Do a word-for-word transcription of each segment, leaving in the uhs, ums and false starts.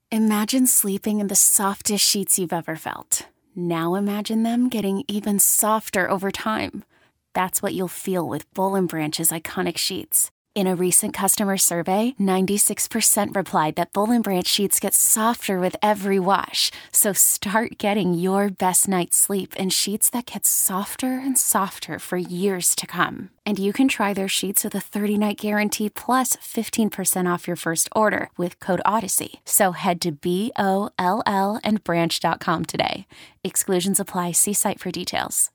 Imagine sleeping in the softest sheets you've ever felt. Now imagine them getting even softer over time. That's what you'll feel with Boll and Branch's iconic sheets. In a recent customer survey, ninety-six percent replied that Boll and Branch sheets get softer with every wash. So start getting your best night's sleep in sheets that get softer and softer for years to come. And you can try their sheets with a thirty-night guarantee plus fifteen percent off your first order with code Odyssey. So head to B O L L and branch dot com today. Exclusions apply. See site for details.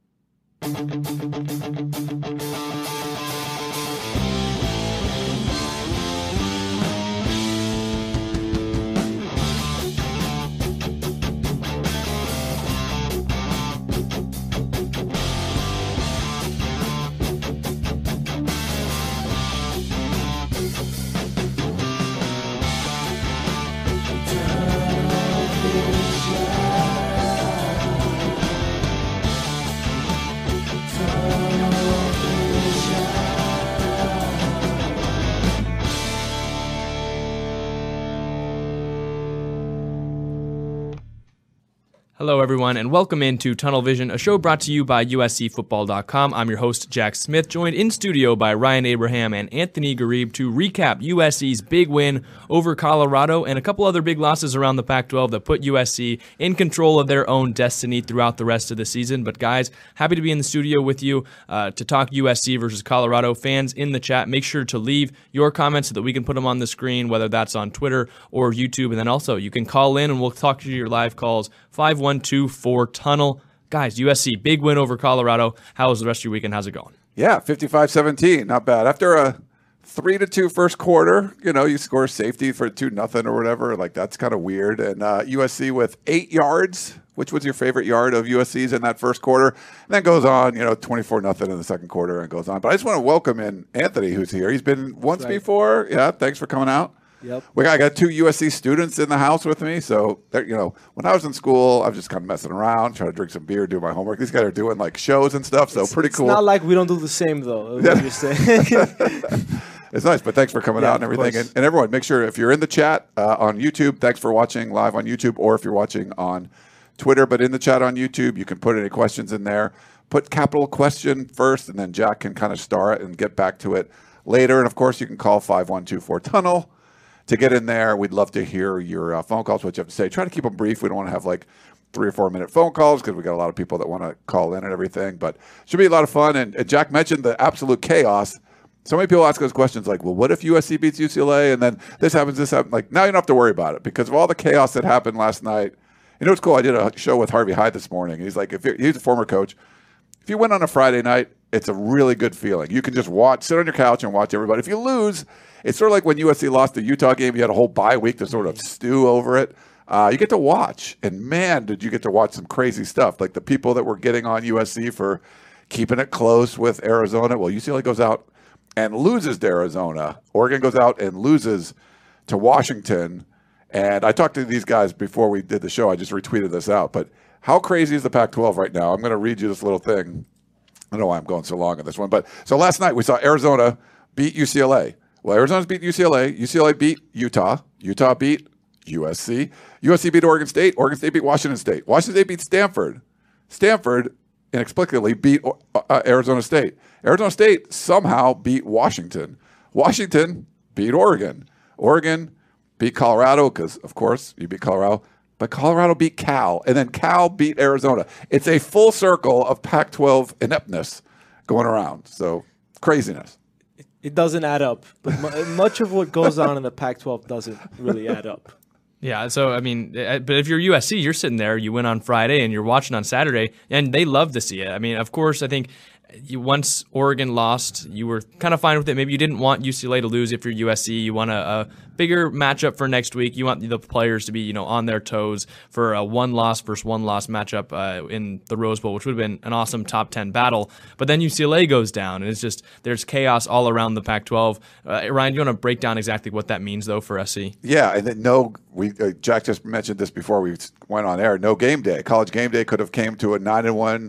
Hello, everyone, and welcome into Tunnel Vision, a show brought to you by U S C Football dot com. I'm your host, Jack Smith, joined in studio by Ryan Abraham and Anthony Garib to recap U S C's big win over Colorado and a couple other big losses around the Pac twelve that put U S C in control of their own destiny throughout the rest of the season. But guys, happy to be in the studio with you uh, to talk U S C versus Colorado. Fans in the chat, make sure to leave your comments so that we can put them on the screen, whether that's on Twitter or YouTube. And then also, you can call in and we'll talk to your live calls, five one two four tunnel. Guys, U S C, big win over Colorado. How was the rest of your weekend? How's it going? Yeah, fifty-five seventeen, not bad. After a three to two first quarter, you know, you score safety for two nothing or whatever. Like, that's kind of weird. And uh, U S C with eight yards. Which was your favorite yard of U S C's in that first quarter? And then goes on, you know, twenty-four nothing in the second quarter and goes on. But I just want to welcome in Anthony, who's here. He's been once right. before. Yeah, thanks for coming out. Yep. We got, I got two U S C students in the house with me. So, you know, when I was in school, I was just kind of messing around, trying to drink some beer, do my homework. These guys are doing, like, shows and stuff, so it's, pretty it's cool. It's not like we don't do the same, though. Yeah. You're saying. It's nice, but thanks for coming yeah, out and everything. And, and everyone, make sure if you're in the chat uh, on YouTube, thanks for watching live on YouTube, or if you're watching on Twitter, but in the chat on YouTube, you can put any questions in there. Put capital question first, and then Jack can kind of star it and get back to it later. And, of course, you can call five one two four tunnel to get in there. We'd love to hear your uh, phone calls, what you have to say. Try to keep them brief. We don't want to have, like, three or four minute phone calls because we got a lot of people that want to call in and everything. But it should be a lot of fun. And, and Jack mentioned the absolute chaos. So many people ask us questions like, well, what if U S C beats U C L A? And then this happens, this happens. Like, now you don't have to worry about it because of all the chaos that happened last night. You know what's cool? I did a show with Harvey Hyde this morning. He's like, if he's a former coach. If you win on a Friday night, it's a really good feeling. You can just watch, sit on your couch and watch everybody. If you lose, it's sort of like when U S C lost the Utah game. You had a whole bye week to sort of stew over it. Uh, you get to watch. And, man, did you get to watch some crazy stuff. Like the people that were getting on U S C for keeping it close with Arizona. Well, U C L A goes out and loses to Arizona. Oregon goes out and loses to Washington. And I talked to these guys before we did the show. I just retweeted this out. But how crazy is the Pac twelve right now? I'm going to read you this little thing. I don't know why I'm going so long on this one. But so last night we saw Arizona beat U C L A. Well, Arizona's beat U C L A. U C L A beat Utah. Utah beat U S C. U S C beat Oregon State. Oregon State beat Washington State. Washington State beat Stanford. Stanford inexplicably beat uh, Arizona State. Arizona State somehow beat Washington. Washington beat Oregon. Oregon beat Colorado because, of course, you beat Colorado. But Colorado beat Cal, and then Cal beat Arizona. It's a full circle of Pac twelve ineptness going around. So, craziness. It doesn't add up. But much of what goes on in the Pac twelve doesn't really add up. Yeah, so, I mean, but if you're U S C, you're sitting there, you win on Friday, and you're watching on Saturday, and they love to see it. I mean, of course, I think you, once Oregon lost, you were kind of fine with it. Maybe you didn't want U C L A to lose if you're U S C. You want a, a bigger matchup for next week. You want the players to be, you know, on their toes for a one-loss versus one-loss matchup uh, in the Rose Bowl, which would have been an awesome top ten battle. But then U C L A goes down, and it's just there's chaos all around the Pac twelve. Uh, Ryan, do you want to break down exactly what that means, though, for S C? Yeah, and then no, we uh, Jack just mentioned this before we went on air. No game day. College game day could have came to a nine and one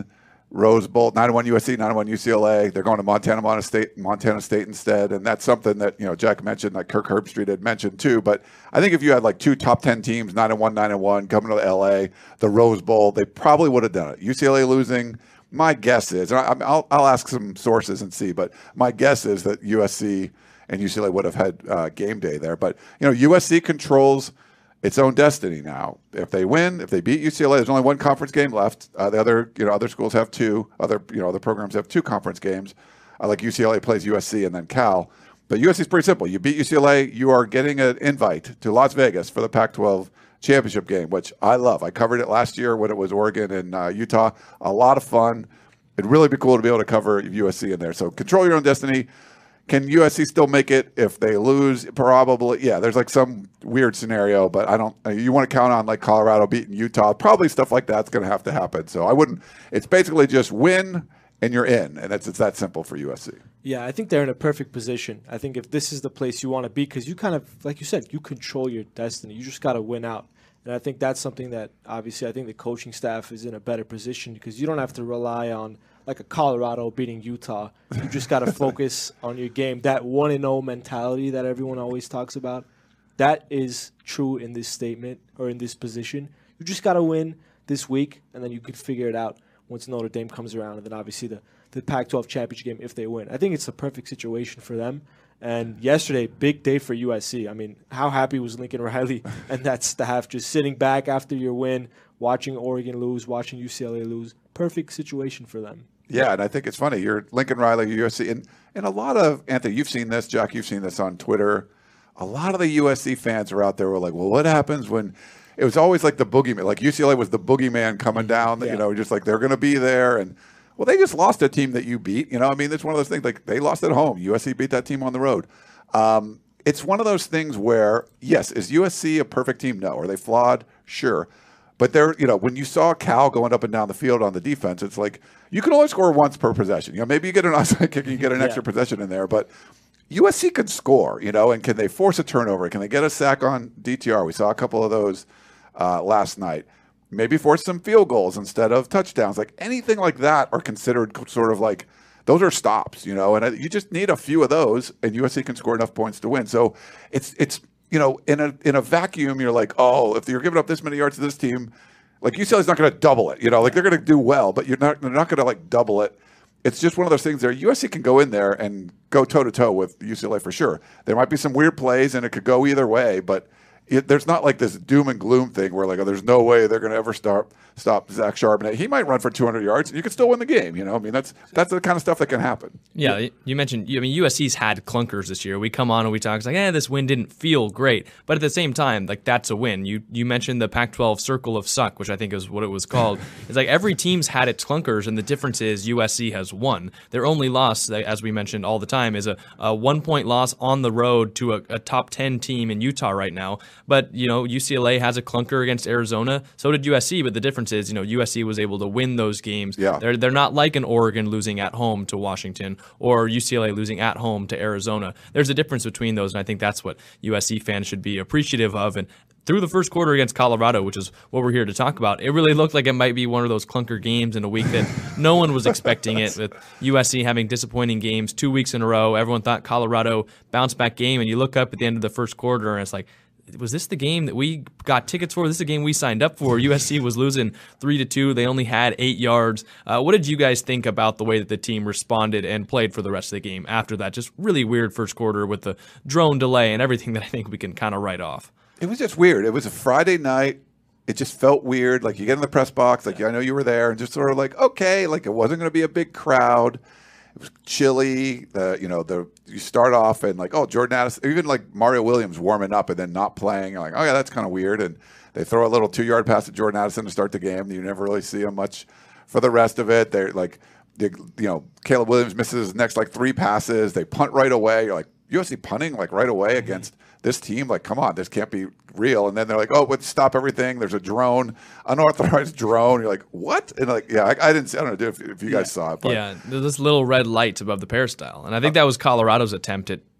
Rose Bowl, nine and one U S C, nine and one U C L A. They're going to Montana, Montana State, Montana State instead, and that's something that you know Jack mentioned, like Kirk Herbstreit had mentioned too. But I think if you had like two top ten teams, nine and one, nine and one, coming to L A, the Rose Bowl, they probably would have done it. U C L A losing, my guess is, and I, I'll, I'll ask some sources and see, but my guess is that U S C and U C L A would have had uh, game day there. But you know, U S C controls its own destiny now. If they win, if they beat U C L A, there's only one conference game left. Uh, the other, you know, other schools have two. Other, you know, other programs have two conference games. Uh, like U C L A plays U S C and then Cal. But U S C is pretty simple. You beat U C L A, you are getting an invite to Las Vegas for the Pac twelve championship game, which I love. I covered it last year when it was Oregon and uh, Utah. A lot of fun. It'd really be cool to be able to cover U S C in there. So control your own destiny. Can U S C still make it if they lose? Probably, yeah. There's like some weird scenario, but I don't. You want to count on like Colorado beating Utah? Probably stuff like that's going to have to happen. So I wouldn't. It's basically just win and you're in, and it's it's that simple for U S C. Yeah, I think they're in a perfect position. I think if this is the place you want to be, because you kind of, like you said, you control your destiny. You just got to win out. And I think that's something that obviously I think the coaching staff is in a better position because you don't have to rely on like a Colorado beating Utah. You just got to focus on your game. That one and oh mentality that everyone always talks about, that is true in this statement or in this position. You just got to win this week, and then you could figure it out once Notre Dame comes around, and then obviously the, the Pac twelve championship game if they win. I think it's a perfect situation for them. And yesterday, big day for U S C. I mean, how happy was Lincoln Riley and that staff just sitting back after your win, watching Oregon lose, watching U C L A lose. Perfect situation for them. Yeah, and I think it's funny. You're Lincoln Riley, U S C, and, and a lot of, Anthony, you've seen this, Jack, you've seen this on Twitter. A lot of the U S C fans are out there were like, well, what happens when – it was always like the boogeyman. Like U C L A was the boogeyman coming down, yeah. you know, just like they're going to be there. And, well, they just lost a team that you beat. You know, I mean, it's one of those things. Like they lost at home. U S C beat that team on the road. Um, it's one of those things where, yes, is U S C a perfect team? No. Are they flawed? Sure. But they're, you know, when you saw Cal going up and down the field on the defense, it's like you can only score once per possession. You know, maybe you get an onside kick and you get an yeah. extra possession in there, but U S C can score, you know, and can they force a turnover? Can they get a sack on D T R? We saw a couple of those uh, last night. Maybe force some field goals instead of touchdowns. Like anything like that are considered sort of like those are stops, you know, and you just need a few of those, and U S C can score enough points to win. So it's it's. You know, in a in a vacuum, you're like, oh, if you're giving up this many yards to this team, like U C L A's not going to double it. You know, like they're going to do well, but you're not they're not going to like double it. It's just one of those things there. U S C can go in there and go toe to toe with U C L A for sure. There might be some weird plays, and it could go either way, but it, there's not like this doom and gloom thing where like, oh, there's no way they're going to ever stop stop Zach Charbonnet. He might run for two hundred yards, and you can still win the game. You know, I mean, that's that's the kind of stuff that can happen. Yeah, you mentioned. I mean, U S C's had clunkers this year. We come on and we talk. It's like, eh, this win didn't feel great, but at the same time, like that's a win. You you mentioned the Pac twelve Circle of Suck, which I think is what it was called. It's like every team's had its clunkers, and the difference is U S C has won. Their only loss, as we mentioned all the time, is a, a one point loss on the road to a, a top ten team in Utah right now. But you know, U C L A has a clunker against Arizona. So did U S C. But the difference is, you know, U S C was able to win those games. Yeah. They're they're not like an Oregon losing at home to Washington or U C L A losing at home to Arizona. There's a difference between those, and I think that's what U S C fans should be appreciative of. And through the first quarter against Colorado, which is what we're here to talk about, it really looked like it might be one of those clunker games in a week that no one was expecting it, with U S C having disappointing games two weeks in a row. Everyone thought Colorado bounce back game, and you look up at the end of the first quarter, and it's like, was this the game that we got tickets for? This is the game we signed up for. U S C was losing three to two. They only had eight yards. Uh, what did you guys think about the way that the team responded and played for the rest of the game after that just really weird first quarter with the drone delay and everything that I think we can kind of write off? It was just weird. It was a Friday night. It just felt weird. Like you get in the press box, like I know you were there, and just sort of like, okay, like it wasn't going to be a big crowd. It was chilly. The you know the you start off and like, oh, Jordan Addison, even like Mario Williams warming up and then not playing. You're like, oh yeah, that's kind of weird. And they throw a little two yard pass to Jordan Addison to start the game. You never really see him much for the rest of it. They're like, they, you know, Caleb Williams misses his next like three passes. They punt right away. You're like, U S C punting like right away against this team? Like, come on, this can't be real. And then they're like, oh, let's stop everything. There's a drone, unauthorized drone. You're like, what? And like, yeah, I, I didn't see, I don't know if, if you guys yeah. saw it. But. Yeah, there's this little red light above the peristyle. And I think that was Colorado's attempt at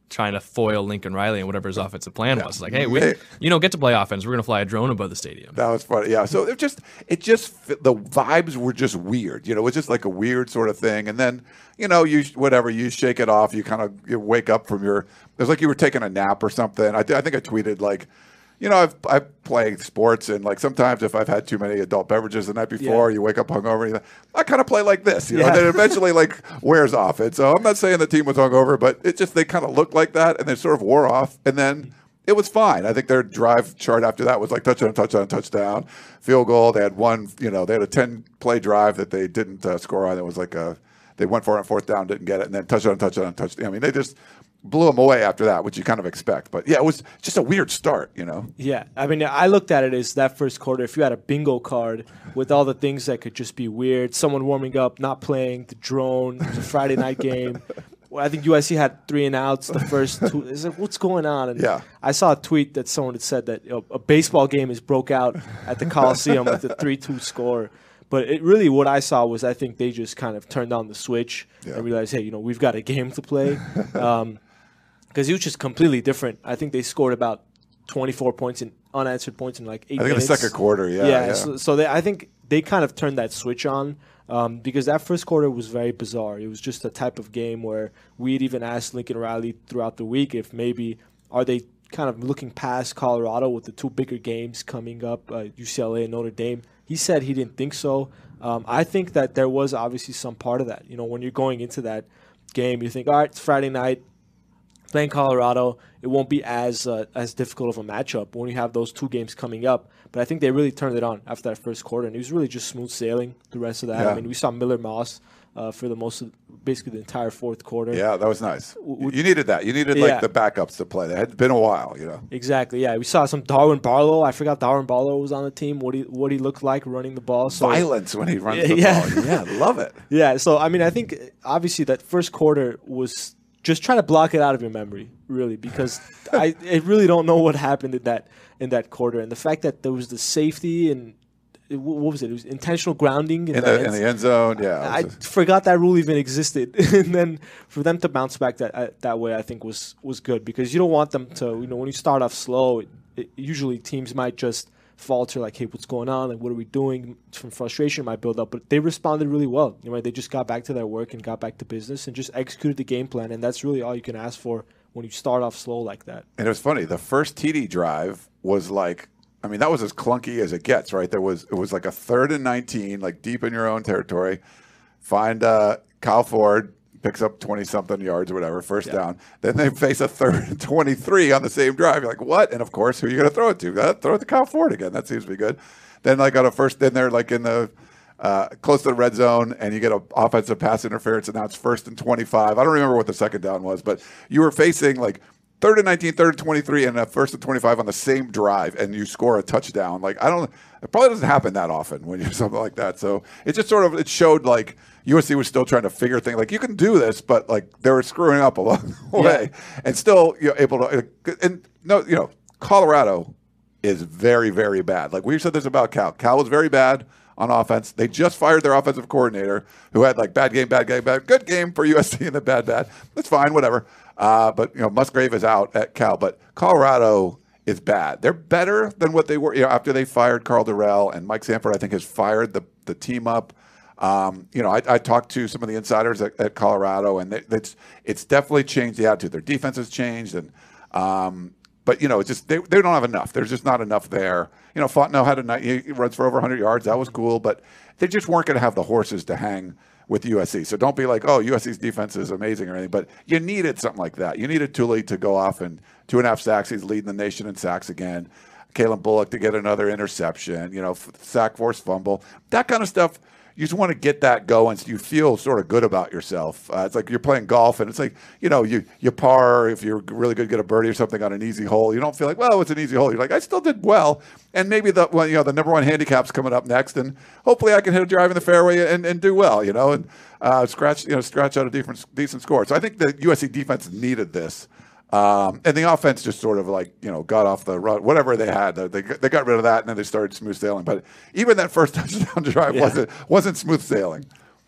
trying to foil Lincoln Riley and whatever his offensive plan yeah. was. It's like, hey, we you don't get to play offense. We're going to fly a drone above the stadium. That was funny. Yeah. So it just, it just, the vibes were just weird. You know, it was just like a weird sort of thing. And then, you know, you whatever, you shake it off. You kind of you wake up from your, it was like you were taking a nap or something. I, I think I tweeted like, you know, I've I play sports, and like sometimes if I've had too many adult beverages the night before, yeah. you wake up hungover. And I kind of play like this, you know. Yeah. And then eventually, like wears off. And so I'm not saying the team was hungover, but it just they kind of looked like that, and they sort of wore off, and then it was fine. I think their drive chart after that was like touchdown, touchdown, touchdown, field goal. They had one, you know, they had a ten play drive that they didn't uh, score on. It was like a they went for it on fourth down, didn't get it, and then touchdown, touchdown, touchdown. I mean, they just blew them away after that, which you kind of expect. But, yeah, it was just a weird start, you know? Yeah. I mean, I looked at it as that first quarter, if you had a bingo card with all the things that could just be weird, someone warming up, not playing, the drone, it was a Friday night game. Well, I think U S C had three and outs the first two. It's like, what's going on? And yeah. I saw a tweet that someone had said that you know, a baseball game is broke out at the Coliseum with a three two score. But it really, what I saw was I think they just kind of turned on the switch yeah. and realized, hey, you know, we've got a game to play. Um Because it was just completely different. I think they scored about twenty-four points in unanswered points in like eight I think minutes. in the second quarter, yeah. Yeah, yeah. so, so they, I think they kind of turned that switch on um, because that first quarter was very bizarre. It was just a type of game where we'd even asked Lincoln Riley throughout the week if maybe are they kind of looking past Colorado with the two bigger games coming up, uh, U C L A and Notre Dame. He said he didn't think so. Um, I think that there was obviously some part of that. You know, when you're going into that game, you think, all right, it's Friday night. Playing Colorado, it won't be as uh, as difficult of a matchup when you have those two games coming up. But I think they really turned it on after that first quarter, and it was really just smooth sailing the rest of that. Yeah. I mean, we saw Miller Moss uh, for the most of basically the entire fourth quarter. Yeah, that was nice. W- you needed that. You needed like yeah. the backups to play. It had been a while, you know. Exactly. Yeah, we saw some Darwin Barlow. I forgot Darwin Barlow was on the team. What he what he looked like running the ball. So, violence when he runs the yeah. ball. Yeah, love it. Yeah. So I mean, I think obviously that first quarter was. Just try to block it out of your memory, really, because I, I really don't know what happened in that in that quarter. And the fact that there was the safety and it, what was it? It was intentional grounding in, in, the, the, in the end zone. Yeah, I, I forgot that rule even existed. And then for them to bounce back that uh, that way, I think was was good because you don't want them to. You know, when you start off slow, it, it, usually teams might just falter, like, hey, what's going on? Like, what are we doing? From frustration might build up, but they responded really well. You know, they just got back to their work and got back to business and just executed the game plan, and that's really all you can ask for when you start off slow like that. And it was funny. The first T D drive was like, I mean, that was as clunky as it gets, right? There was it was like a third and nineteen, like deep in your own territory. Find uh, Kyle Ford. Picks up twenty-something yards or whatever, first yeah. down. Then they face a third and twenty-three on the same drive. You're like, what? And, of course, who are you going to throw it to? Uh, throw it to Kyle Ford again. That seems to be good. Then, like, on a first, then they're, like, in the uh, close to the red zone, and you get an offensive pass interference, and now it's first and twenty-five. I don't remember what the second down was, but you were facing, like, third and nineteen, third and twenty-three, and a first and twenty-five on the same drive, and you score a touchdown. Like, I don't – it probably doesn't happen that often when you're something like that. So it just sort of – it showed, like – U S C was still trying to figure things like you can do this, but like they were screwing up along the way, yeah. and still you know able to. And no, you know, Colorado is very very bad. Like we said this about Cal. Cal was very bad on offense. They just fired their offensive coordinator, who had like bad game, bad game, bad good game for U S C and the bad bad. That's fine, whatever. Uh, but you know, Musgrave is out at Cal, but Colorado is bad. They're better than what they were. You know, after they fired Carl Durrell and Mike Sanford, I think has fired the the team up. Um, you know, I, I talked to some of the insiders at, at Colorado, and they, it's it's definitely changed the attitude. Their defense has changed, and um, but you know, it's just they they don't have enough. There's just not enough there. You know, Fontenot had a night he runs for over one hundred yards. That was cool, but they just weren't going to have the horses to hang with U S C. So don't be like, oh, U S C's defense is amazing or anything. But you needed something like that. You needed Tully to go off and two and a half sacks. He's leading the nation in sacks again. Kalen Bullock to get another interception. You know, sack, force, fumble, that kind of stuff. You just want to get that going so you feel sort of good about yourself. Uh, it's like you're playing golf, and it's like, you know, you you par if you're really good, get a birdie or something on an easy hole. You don't feel like, well, it's an easy hole. You're like, I still did well. And maybe the well, you know the number one handicap's coming up next, and hopefully I can hit a drive in the fairway and, and do well, you know, and uh, scratch you know scratch out a decent, decent score. So I think the U S C defense needed this. Um, and the offense just sort of like, you know, got off the run, whatever they had. They they got rid of that, and then they started smooth sailing. But even that first touchdown drive yeah. wasn't wasn't smooth sailing.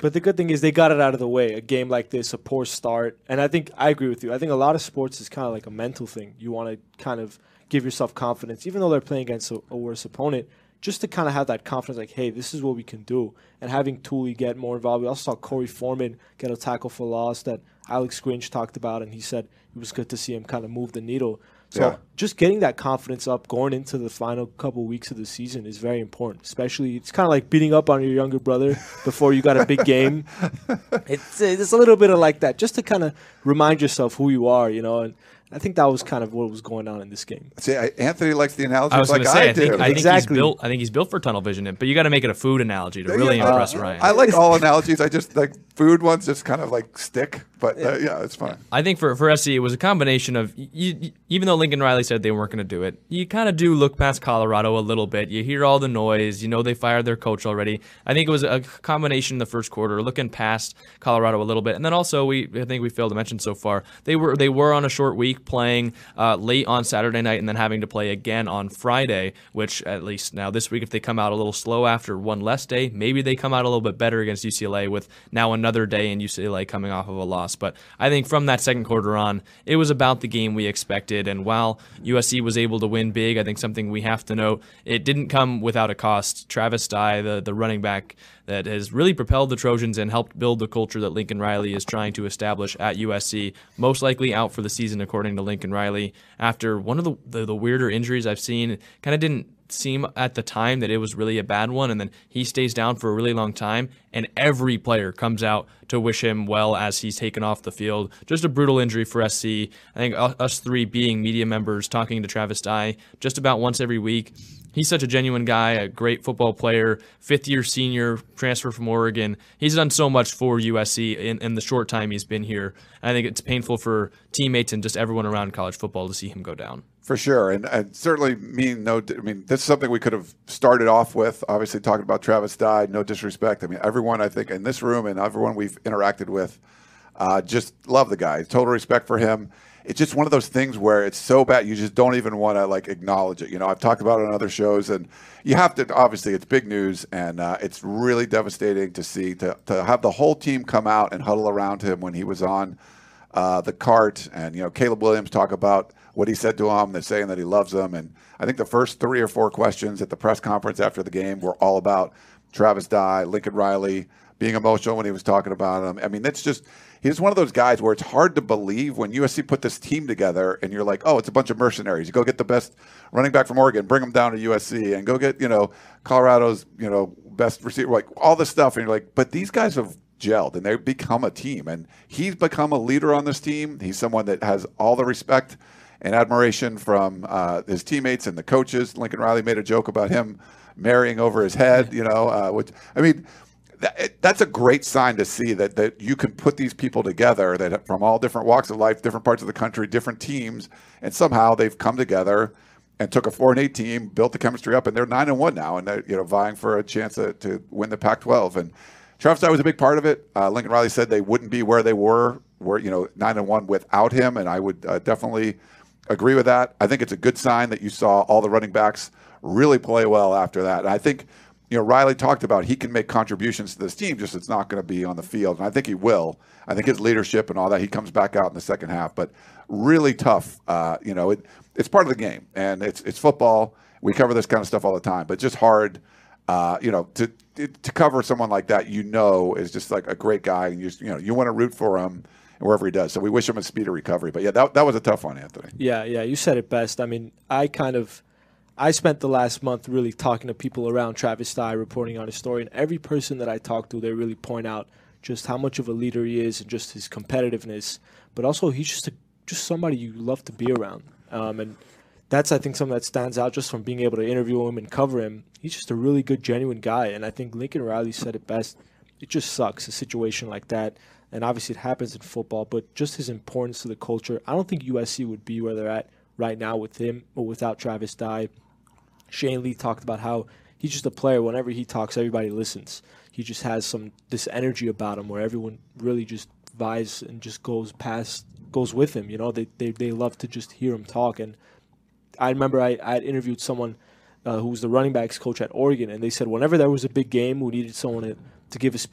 But the good thing is they got it out of the way. A game like this, a poor start. And I think I agree with you. I think a lot of sports is kind of like a mental thing. You want to kind of give yourself confidence, even though they're playing against a, a worse opponent, just to kind of have that confidence like, hey, this is what we can do. And having Thule get more involved. We also saw Corey Foreman get a tackle for loss that Alex Grinch talked about, and he said it was good to see him kind of move the needle. So yeah. just getting that confidence up going into the final couple weeks of the season is very important. Especially, it's kind of like beating up on your younger brother before you got a big game. It's it's a little bit of like that, just to kind of remind yourself who you are, you know. And I think that was kind of what was going on in this game. See, I, Anthony likes the analogy. I was like going to say, I, I think, I think exactly. he's built. I think he's built for tunnel vision, but you got to make it a food analogy to really yeah, impress uh, Ryan. I like all analogies. I just like food ones, just kind of like stick. But uh, yeah, it's fine. I think for for S C, it was a combination of you, you, even though Lincoln Riley said they weren't going to do it, you kind of do look past Colorado a little bit. You hear all the noise. You know they fired their coach already. I think it was a combination in the first quarter, looking past Colorado a little bit, and then also we I think we failed to mention so far they were they were on a short week playing uh, late on Saturday night and then having to play again on Friday. Which at least now this week, if they come out a little slow after one less day, maybe they come out a little bit better against U C L A with now another day and U C L A coming off of a loss. But I think from that second quarter on, it was about the game we expected. And while U S C was able to win big, I think something we have to note, it didn't come without a cost. Travis Dye, the, the running back that has really propelled the Trojans and helped build the culture that Lincoln Riley is trying to establish at U S C, most likely out for the season, according to Lincoln Riley, after one of the, the, the weirder injuries I've seen. Kind of didn't seem at the time that it was really a bad one, and then he stays down for a really long time, and every player comes out to wish him well as he's taken off the field. Just a brutal injury for S C. I think us three being media members talking to Travis Dye just about once every week. He's such a genuine guy, a great football player, fifth-year senior, transfer from Oregon. He's done so much for U S C in, in the short time he's been here. I think it's painful for teammates and just everyone around college football to see him go down. For sure, and, and certainly mean no. I mean, this is something we could have started off with. Obviously, talking about Travis Dye, no disrespect. I mean, everyone I think in this room and everyone we've interacted with, uh, just love the guy. Total respect for him. It's just one of those things where it's so bad you just don't even want to like acknowledge it. You know, I've talked about it on other shows, and you have to. Obviously, it's big news, and uh, it's really devastating to see to to have the whole team come out and huddle around him when he was on uh, the cart, and you know, Caleb Williams talk about what he said to him. They're saying that he loves them, and I think the first three or four questions at the press conference after the game were all about Travis Dye, Lincoln Riley, being emotional when he was talking about him. I mean, it's just. He's one of those guys where it's hard to believe when U S C put this team together and you're like, oh, it's a bunch of mercenaries. You go get the best running back from Oregon, bring him down to U S C, and go get, you know, Colorado's, you know, best receiver, like all this stuff. And you're like, but these guys have gelled and they've become a team. And he's become a leader on this team. He's someone that has all the respect and admiration from uh, his teammates and the coaches. Lincoln Riley made a joke about him marrying over his head, you know, uh, which, I mean, that's a great sign to see that, that you can put these people together that from all different walks of life, different parts of the country, different teams, and somehow they've come together and took a four and eight team, built the chemistry up, and they're nine and one now, and they're you know vying for a chance to, to win the Pac twelve. And Travis Dye was a big part of it. Uh, Lincoln Riley said they wouldn't be where they were, were you know nine and one without him, and I would uh, definitely agree with that. I think it's a good sign that you saw all the running backs really play well after that. And I think. You know, Riley talked about he can make contributions to this team, just it's not going to be on the field. And I think he will. I think his leadership and all that, he comes back out in the second half. But really tough. Uh, you know, it, it's part of the game. And it's it's football. We cover this kind of stuff all the time. But just hard, uh, you know, to to cover someone like that, you know, is just like a great guy. And, you just, you know, you want to root for him wherever he does. So we wish him a speedy recovery. But, yeah, that, that was a tough one, Anthony. Yeah, yeah, you said it best. I mean, I kind of – I spent the last month really talking to people around Travis Dye, reporting on his story, and every person that I talk to, they really point out just how much of a leader he is and just his competitiveness. But also, he's just a, just somebody you love to be around, um, and that's I think something that stands out just from being able to interview him and cover him. He's just a really good, genuine guy, and I think Lincoln Riley said it best. It just sucks a situation like that, and obviously it happens in football. But just his importance to the culture, I don't think U S C would be where they're at right now with him or without Travis Dye. Shane Lee talked about how he's just a player. Whenever he talks, everybody listens. He just has some this energy about him where everyone really just vibes and just goes past, goes with him. You know, they they, they love to just hear him talk. And I remember I, I had interviewed someone uh, who was the running backs coach at Oregon, and they said whenever there was a big game, we needed someone to, to give a speech,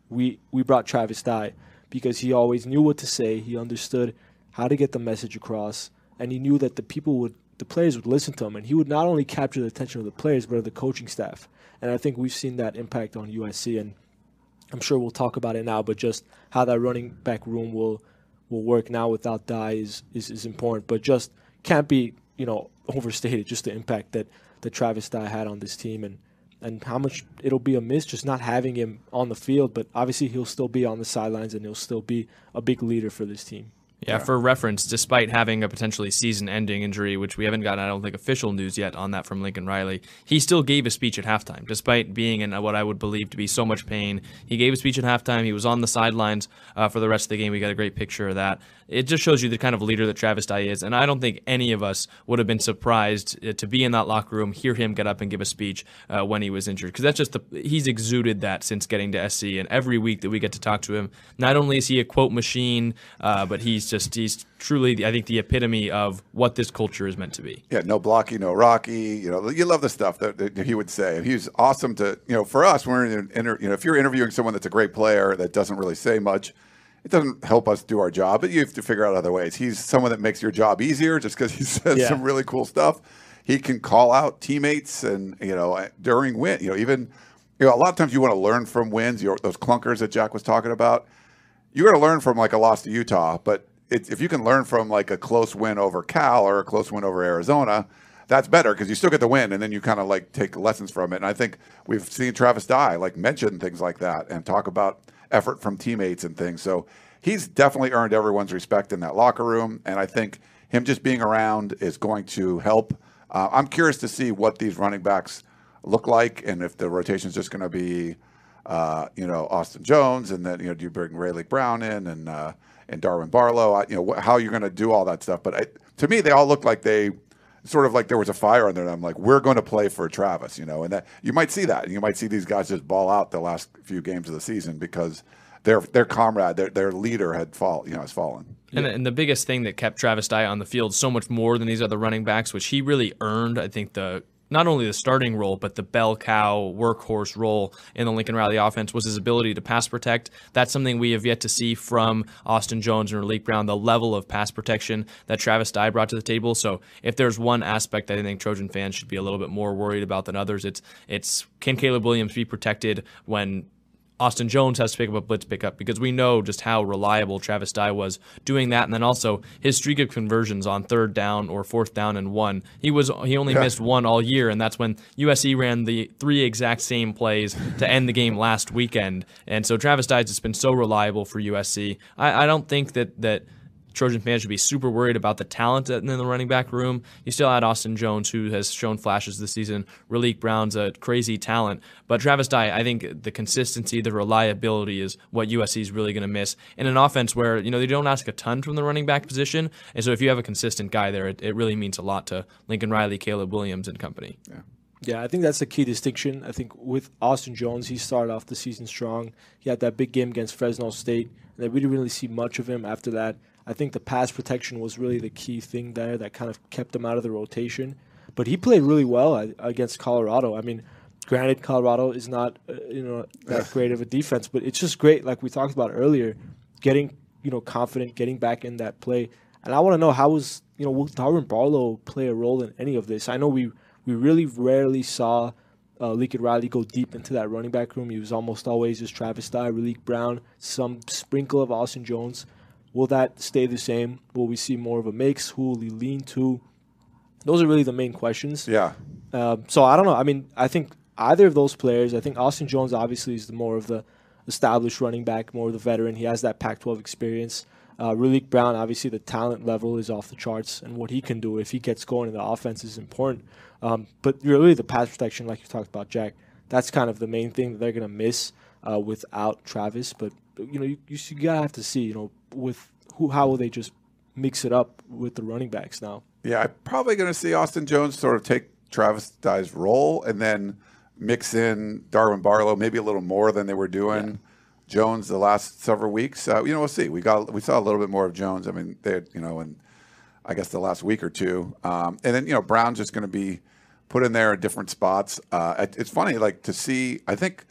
we we brought Travis Dye because he always knew what to say. He understood how to get the message across, and he knew that the people would, the players would listen to him, and he would not only capture the attention of the players, but of the coaching staff. And I think we've seen that impact on U S C, and I'm sure we'll talk about it now, but just how that running back room will will work now without Dye is, is, is important, but just can't be, you know, overstated, just the impact that, that Travis Dye had on this team, and, and how much it'll be a miss just not having him on the field, but obviously he'll still be on the sidelines and he'll still be a big leader for this team. Yeah, for reference, despite having a potentially season-ending injury, which we haven't gotten, I don't think, official news yet on that from Lincoln Riley, he still gave a speech at halftime, despite being in what I would believe to be so much pain. He gave a speech at halftime. He was on the sidelines uh, for the rest of the game. We got a great picture of that. It just shows you the kind of leader that Travis Dye is, and I don't think any of us would have been surprised to be in that locker room, hear him get up and give a speech uh, when he was injured, because that's just the he's exuded that since getting to S C, and every week that we get to talk to him, not only is he a quote machine, uh, but he's just he's truly, I think, the epitome of what this culture is meant to be. Yeah, no blocky, no rocky. You know, you love the stuff that, that he would say. And he's awesome to, you know, for us, when we're in an inter, you know, if you're interviewing someone that's a great player that doesn't really say much, it doesn't help us do our job, but you have to figure out other ways. He's someone that makes your job easier just because he says yeah. some really cool stuff. He can call out teammates, and, you know, during win, you know, even, you know, a lot of times you want to learn from wins, you know, those clunkers that Jack was talking about. You got to learn from like a loss to Utah, but it, if you can learn from like a close win over Cal or a close win over Arizona, that's better because you still get the win, and then you kind of like take lessons from it. And I think we've seen Travis Dye like mention things like that and talk about effort from teammates and things. So he's definitely earned everyone's respect in that locker room, and I think him just being around is going to help. Uh, I'm curious to see what these running backs look like, and if the rotation is just going to be, uh, you know, Austin Jones, and then, you know, do you bring Rayleigh Brown in and uh, and Darwin Barlow? I, you know, wh- how you're going to do all that stuff. But I, to me, they all look like they sort of like there was a fire under them. Like, we're going to play for Travis, you know, and that you might see that, and you might see these guys just ball out the last few games of the season because their their comrade, their their leader had fall, you know, has fallen. And, and the biggest thing that kept Travis Dye on the field so much more than these other running backs, which he really earned, I think, the not only the starting role, but the bell cow workhorse role in the Lincoln Riley offense, was his ability to pass protect. That's something we have yet to see from Austin Jones and Raleigh Brown, the level of pass protection that Travis Dye brought to the table. So if there's one aspect that I think Trojan fans should be a little bit more worried about than others, it's it's can Caleb Williams be protected when Austin Jones has to pick up a blitz pickup, because we know just how reliable Travis Dye was doing that. And then also his streak of conversions on third down or fourth down and one. He was he only yeah. missed one all year, and that's when U S C ran the three exact same plays to end the game last weekend. And so Travis Dye has just been so reliable for U S C. I, I don't think that that Trojan fans should be super worried about the talent in the running back room. You still had Austin Jones, who has shown flashes this season. Raleigh Brown's a crazy talent. But Travis Dye, I think the consistency, the reliability is what U S C is really going to miss in an offense where, you know, they don't ask a ton from the running back position. And so if you have a consistent guy there, it, it really means a lot to Lincoln Riley, Caleb Williams, and company. Yeah. Yeah, I think that's the key distinction. I think with Austin Jones, he started off the season strong. He had that big game against Fresno State, and we didn't really see much of him after that. I think the pass protection was really the key thing there that kind of kept him out of the rotation. But he played really well against Colorado. I mean, granted, Colorado is not uh, you know that great of a defense, but it's just great, like we talked about earlier, getting you know confident, getting back in that play. And I want to know, how was you know will Darwin Barlow play a role in any of this? I know we we really rarely saw uh, Lincoln Riley go deep into that running back room. He was almost always just Travis Dye, Raleigh Brown, some sprinkle of Austin Jones. Will that stay the same? Will we see more of a mix? Who will he lean to? Those are really the main questions. Yeah. Uh, so I don't know. I mean, I think either of those players, I think Austin Jones obviously is the more of the established running back, more of the veteran. He has that Pac twelve experience. Uh, Raleigh Brown, obviously the talent level is off the charts, and what he can do if he gets going in the offense is important. Um, but really the pass protection, like you talked about, Jack, that's kind of the main thing that they're going to miss uh, without Travis. But, you know, you, you, you got to have to see, you know, with who, how will they just mix it up with the running backs now? Yeah, I'm probably going to see Austin Jones sort of take Travis Dye's role and then mix in Darwin Barlow maybe a little more than they were doing yeah. Jones the last several weeks. Uh, you know, we'll see. We got we saw a little bit more of Jones. I mean, they had, you know, in I guess the last week or two, um, and then you know Brown's just going to be put in there in different spots. Uh, it, it's funny, like to see. I think.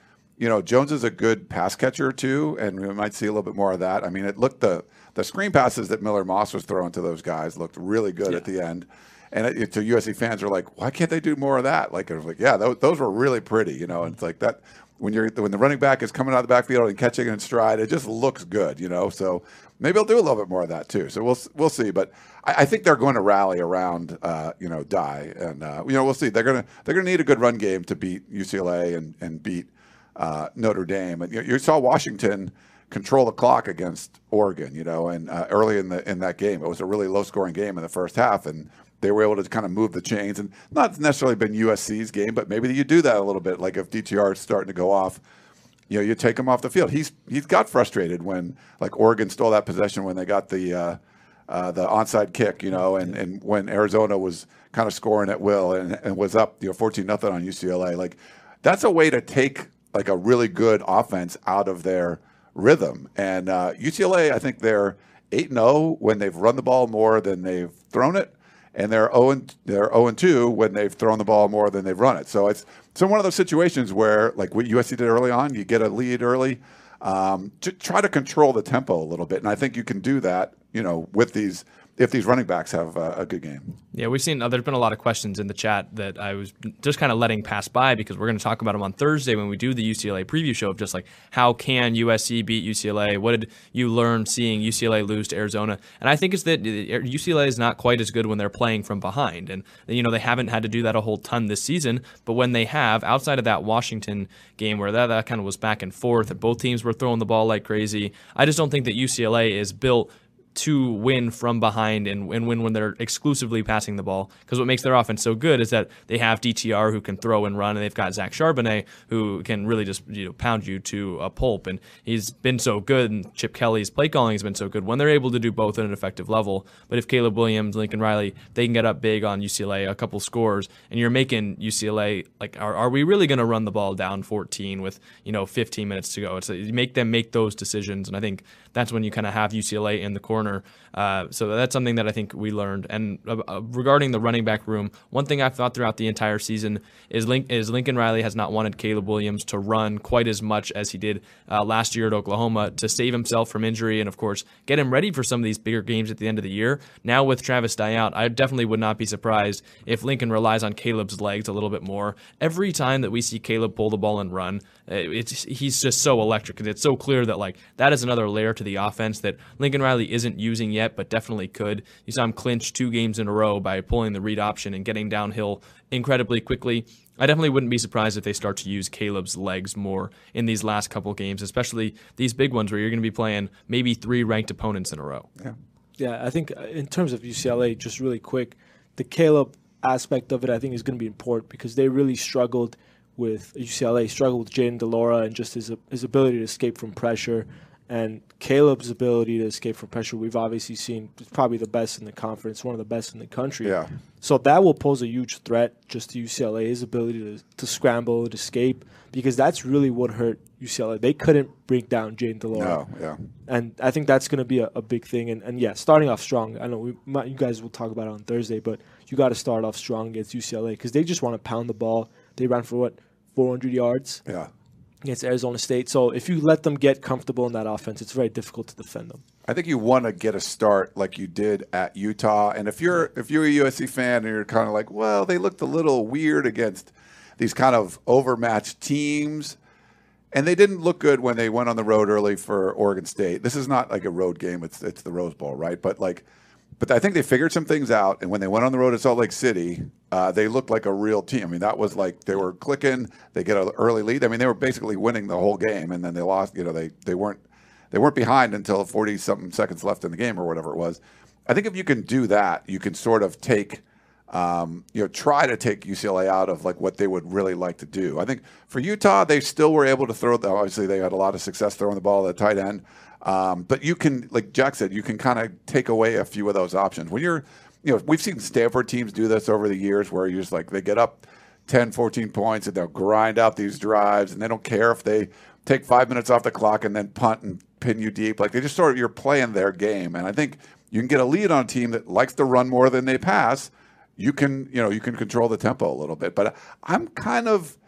you know, Jones is a good pass catcher too, and we might see a little bit more of that. I mean, it looked the the screen passes that Miller Moss was throwing to those guys looked really good yeah. at the end. And it, it, to U S C fans are like, why can't they do more of that? Like, I was like, yeah, those, those were really pretty, you know. And it's like that when you're when the running back is coming out of the backfield and catching it in stride, it just looks good, you know. So maybe he'll do a little bit more of that too. So we'll we'll see. But I, I think they're going to rally around, uh, you know, Dye, and uh, you know, we'll see. They're gonna they're gonna need a good run game to beat U C L A and and beat uh, Notre Dame. And you, you saw Washington control the clock against Oregon, you know, and uh, early in the in that game, it was a really low scoring game in the first half, and they were able to kind of move the chains, and not necessarily been U S C's game, but maybe you do that a little bit. Like if D T R is starting to go off, you know, you take him off the field. He's he's got frustrated when like Oregon stole that possession when they got the uh, uh, the onside kick, you know, and, and when Arizona was kind of scoring at will and, and was up, you know, fourteen nothing on U C L A. Like that's a way to take like a really good offense out of their rhythm. And uh, U C L A, I think they're eight and oh when they've run the ball more than they've thrown it. And they're oh and they're oh and two when they've thrown the ball more than they've run it. So it's so one of those situations where, like what U S C did early on, you get a lead early, um, to try to control the tempo a little bit. And I think you can do that, you know, with these if these running backs have uh, a good game. Yeah, we've seen uh, there's been a lot of questions in the chat that I was just kind of letting pass by because we're going to talk about them on Thursday when we do the U C L A preview show of just like how can U S C beat U C L A? What did you learn seeing U C L A lose to Arizona? And I think it's that U C L A is not quite as good when they're playing from behind. And, you know, they haven't had to do that a whole ton this season, but when they have, outside of that Washington game where that, that kind of was back and forth and both teams were throwing the ball like crazy, I just don't think that U C L A is built to win from behind and, and win when they're exclusively passing the ball. Because what makes their offense so good is that they have D T R who can throw and run, and they've got Zach Charbonnet who can really just you know pound you to a pulp. And he's been so good, and Chip Kelly's play calling has been so good when they're able to do both at an effective level. But if Caleb Williams, Lincoln Riley, they can get up big on U C L A, a couple scores, and you're making U C L A, like, are, are we really going to run the ball down fourteen with you know fifteen minutes to go? It's you make them make those decisions, and I think that's when you kind of have U C L A in the corner. Uh, so that's something that I think we learned. And uh, regarding the running back room, one thing I've thought throughout the entire season is, Link, is Lincoln Riley has not wanted Caleb Williams to run quite as much as he did uh, last year at Oklahoma to save himself from injury and, of course, get him ready for some of these bigger games at the end of the year. Now with Travis Dye out, I definitely would not be surprised if Lincoln relies on Caleb's legs a little bit more. Every time that we see Caleb pull the ball and run, it's he's just so electric, and it's so clear that like that is another layer to the offense that Lincoln Riley isn't using yet, but definitely could. You saw him clinch two games in a row by pulling the read option and getting downhill incredibly quickly. I definitely wouldn't be surprised if they start to use Caleb's legs more in these last couple games, especially these big ones where you're going to be playing maybe three ranked opponents in a row. Yeah, yeah. I think in terms of U C L A, just really quick, the Caleb aspect of it I think is going to be important because they really struggled with U C L A, struggled with Jayden de Laura and just his his ability to escape from pressure. And Caleb's ability to escape from pressure, we've obviously seen is probably the best in the conference, one of the best in the country. Yeah. So that will pose a huge threat just to U C L A, his ability to, to scramble, to escape, because that's really what hurt U C L A. They couldn't break down Jayden de Laura. No, yeah. And I think that's going to be a, a big thing. And, and, yeah, starting off strong. I know we might, you guys will talk about it on Thursday, but you got to start off strong against U C L A because they just want to pound the ball. They ran for, what, four hundred yards? Yeah. Against Arizona State. So if you let them get comfortable in that offense, it's very difficult to defend them. I think you want to get a start like you did at Utah. And if you're if you're a U S C fan and you're kind of like, well, they looked a little weird against these kind of overmatched teams, and they didn't look good when they went on the road early for Oregon State. This is not like a road game. It's it's the Rose Bowl, right? But like But I think they figured some things out, and when they went on the road at Salt Lake City, uh, they looked like a real team. I mean, that was like they were clicking. They get an early lead. I mean, they were basically winning the whole game, and then they lost. You know, they they weren't they weren't behind until forty something seconds left in the game or whatever it was. I think if you can do that, you can sort of take, um, you know, try to take U C L A out of like what they would really like to do. I think for Utah, they still were able to throw. Obviously, they had a lot of success throwing the ball at the tight end. Um, but you can, like Jack said, you can kind of take away a few of those options. When you're, you know, we've seen Stanford teams do this over the years where you just like, they get up ten, fourteen points and they'll grind out these drives and they don't care if they take five minutes off the clock and then punt and pin you deep. Like they just sort of, you're playing their game. And I think you can get a lead on a team that likes to run more than they pass. You can, you know, you can control the tempo a little bit. But I'm kind of,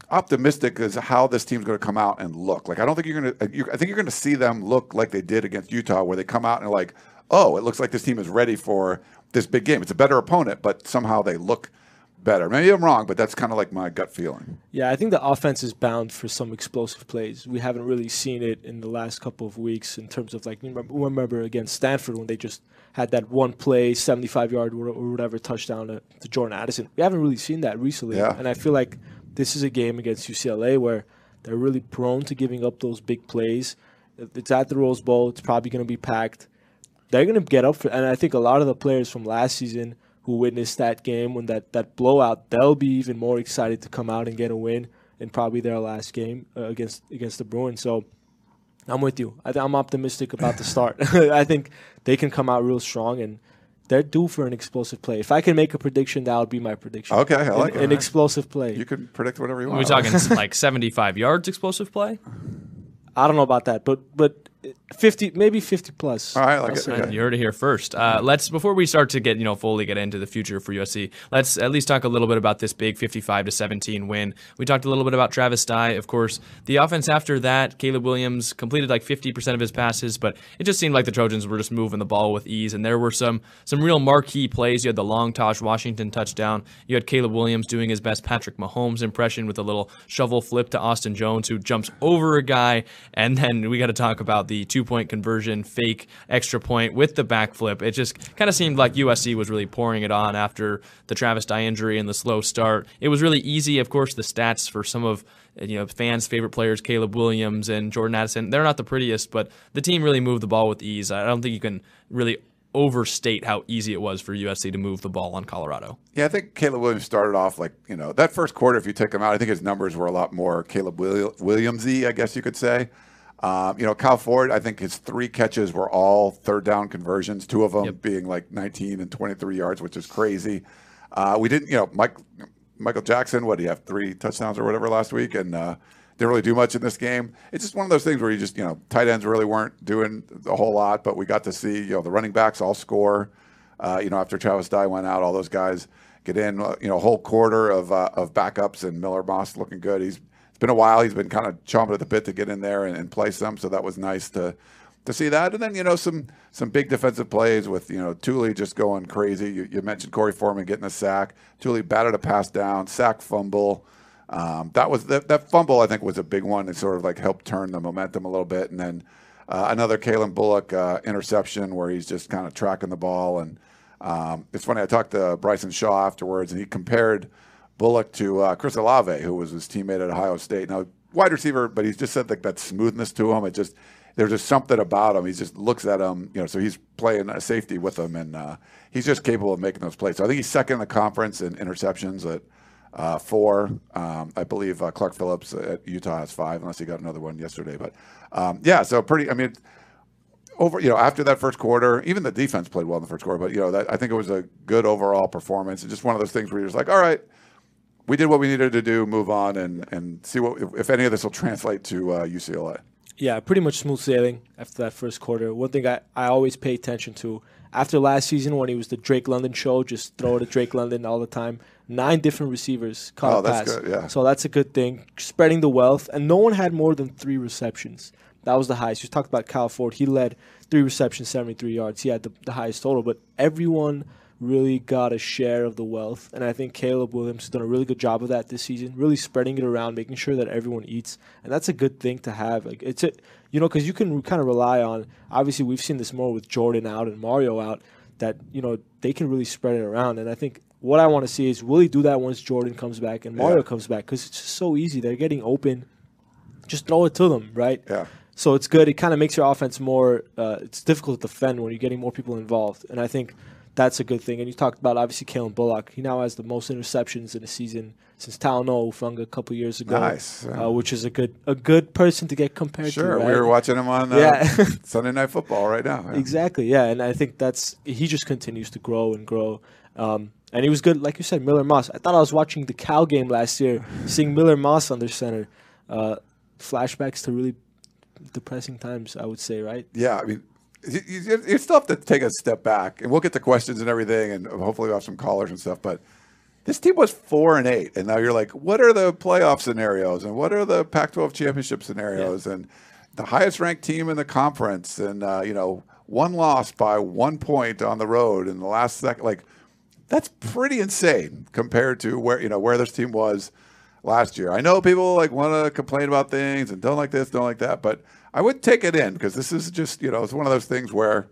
optimistic as how this team's going to come out and look. Like I don't think you're going to. I think you're going to see them look like they did against Utah, where they come out and are like, oh, it looks like this team is ready for this big game. It's a better opponent, but somehow they look better. Maybe I'm wrong, but that's kind of like my gut feeling. Yeah, I think the offense is bound for some explosive plays. We haven't really seen it in the last couple of weeks in terms of like remember, remember against Stanford when they just had that one play, seventy-five yard or whatever touchdown to, to Jordan Addison. We haven't really seen that recently, yeah. and I feel like this is a game against U C L A where they're really prone to giving up those big plays. It's at the Rose Bowl. It's probably going to be packed. They're going to get up for it. And I think a lot of the players from last season who witnessed that game, when that, that blowout, they'll be even more excited to come out and get a win in probably their last game uh, against against the Bruins. So I'm with you. I th- I'm optimistic about the start. I think they can come out real strong, and they're due for an explosive play. If I can make a prediction, that would be my prediction. Okay, I like an, it. An explosive play. You can predict whatever you Are want. we talking like seventy-five yards explosive play? I don't know about that, but but fifty, maybe fifty plus. All right, I like I'll it. say Okay. that. You heard it here first. Uh, let's before we start to get you know fully get into the future for U S C. Let's at least talk a little bit about this big fifty-five to seventeen win. We talked a little bit about Travis Dye, of course. The offense after that, Caleb Williams completed like fifty percent of his passes, but it just seemed like the Trojans were just moving the ball with ease. And there were some some real marquee plays. You had the long Taj Washington touchdown. You had Caleb Williams doing his best Patrick Mahomes impression with a little shovel flip to Austin Jones, who jumps over a guy. And then we got to talk about the two point conversion, fake extra point with the backflip. It just kind of seemed like U S C was really pouring it on after the Travis Dye injury and the slow start. It was really easy. Of course, the stats for some of you know fans' favorite players, Caleb Williams and Jordan Addison, they're not the prettiest, but the team really moved the ball with ease. I don't think you can really overstate how easy it was for U S C to move the ball on Colorado. Yeah, I think Caleb Williams started off like, you know, that first quarter, if you take him out, I think his numbers were a lot more Caleb Williams-y, I guess you could say. Um, you know, Kyle Ford, I think his three catches were all third down conversions, two of them Yep. being like nineteen and twenty-three yards, which is crazy. Uh, we didn't, you know, Mike, Michael Jackson, what, did he have three touchdowns or whatever last week? And uh, didn't really do much in this game. It's just one of those things where you just, you know, tight ends really weren't doing a whole lot, but we got to see, you know, the running backs all score. Uh, you know, after Travis Dye went out, all those guys get in, uh, you know, a whole quarter of uh, of backups, and Miller Moss looking good. He's It's been a while. He's been kind of chomping at the bit to get in there and, and play some, so that was nice to to see that. And then, you know, some some big defensive plays with, you know, Thule just going crazy. You, you mentioned Corey Foreman getting a sack. Thule batted a pass down, sack fumble. Um, that was that, that fumble, I think, was a big one. It sort of like helped turn the momentum a little bit. And then uh, another Kalen Bullock uh, interception where he's just kind of tracking the ball. And um, it's funny, I talked to Bryson Shaw afterwards, and he compared Bullock to uh, Chris Olave, who was his teammate at Ohio State. Now, wide receiver, but he's just said like that smoothness to him. It just there's just something about him. He just looks at him, you know. So he's playing a safety with him, and uh, he's just capable of making those plays. So I think he's second in the conference in interceptions at uh, four. Um, I believe uh, Clark Phillips at Utah has five, unless he got another one yesterday. But um, yeah, so pretty. I mean. Over, you know, after that first quarter, even the defense played well in the first quarter. But you know, that, I think it was a good overall performance. It's just one of those things where you're just like, all right, we did what we needed to do, move on, and and see what if, if any of this will translate to uh, U C L A. Yeah, pretty much smooth sailing after that first quarter. One thing I, I always pay attention to, after last season when he was the Drake London show, just throw it at Drake London all the time, nine different receivers caught Oh, a that's pass. good, yeah. So that's a good thing. Spreading the wealth, and no one had more than three receptions. That was the highest. You talked about Kyle Ford. He led three receptions, seventy-three yards. He had the, the highest total, but everyone really got a share of the wealth, and I think Caleb Williams has done a really good job of that this season, really spreading it around, making sure that everyone eats, and that's a good thing to have. Like it's a, you know, because you can kind of rely on. Obviously, we've seen this more with Jordan out and Mario out, that you know they can really spread it around, and I think what I want to see is will he do that once Jordan comes back and Mario Yeah. comes back, because it's just so easy. They're getting open, just throw it to them, right? Yeah. So it's good. It kind of makes your offense more. Uh, it's difficult to defend when you're getting more people involved, and I think that's a good thing. And you talked about, obviously, Kalen Bullock. He now has the most interceptions in a season since Talanoa Ufanga a couple years ago. Nice, yeah. Uh, which is a good a good person to get compared Sure, to. Right? we were watching him on uh, Yeah. Sunday Night Football right now. Yeah. Exactly, yeah. And I think that's he just continues to grow and grow. Um, and he was good, like you said, Miller Moss. I thought I was watching the Cal game last year, seeing Miller Moss under center. Uh, flashbacks to really depressing times, I would say, right? Yeah, I mean, you, you, you still have to take a step back, and we'll get to questions and everything, and hopefully we'll have some callers and stuff. But this team was four and eight, and now you're like, what are the playoff scenarios, and what are the Pac twelve championship scenarios, yeah. and the highest ranked team in the conference, and uh, you know, one loss by one point on the road in the last second. Like, that's pretty insane compared to where you know where this team was last year. I know people like want to complain about things and don't like this, don't like that, but I would take it in because this is just you know it's one of those things where.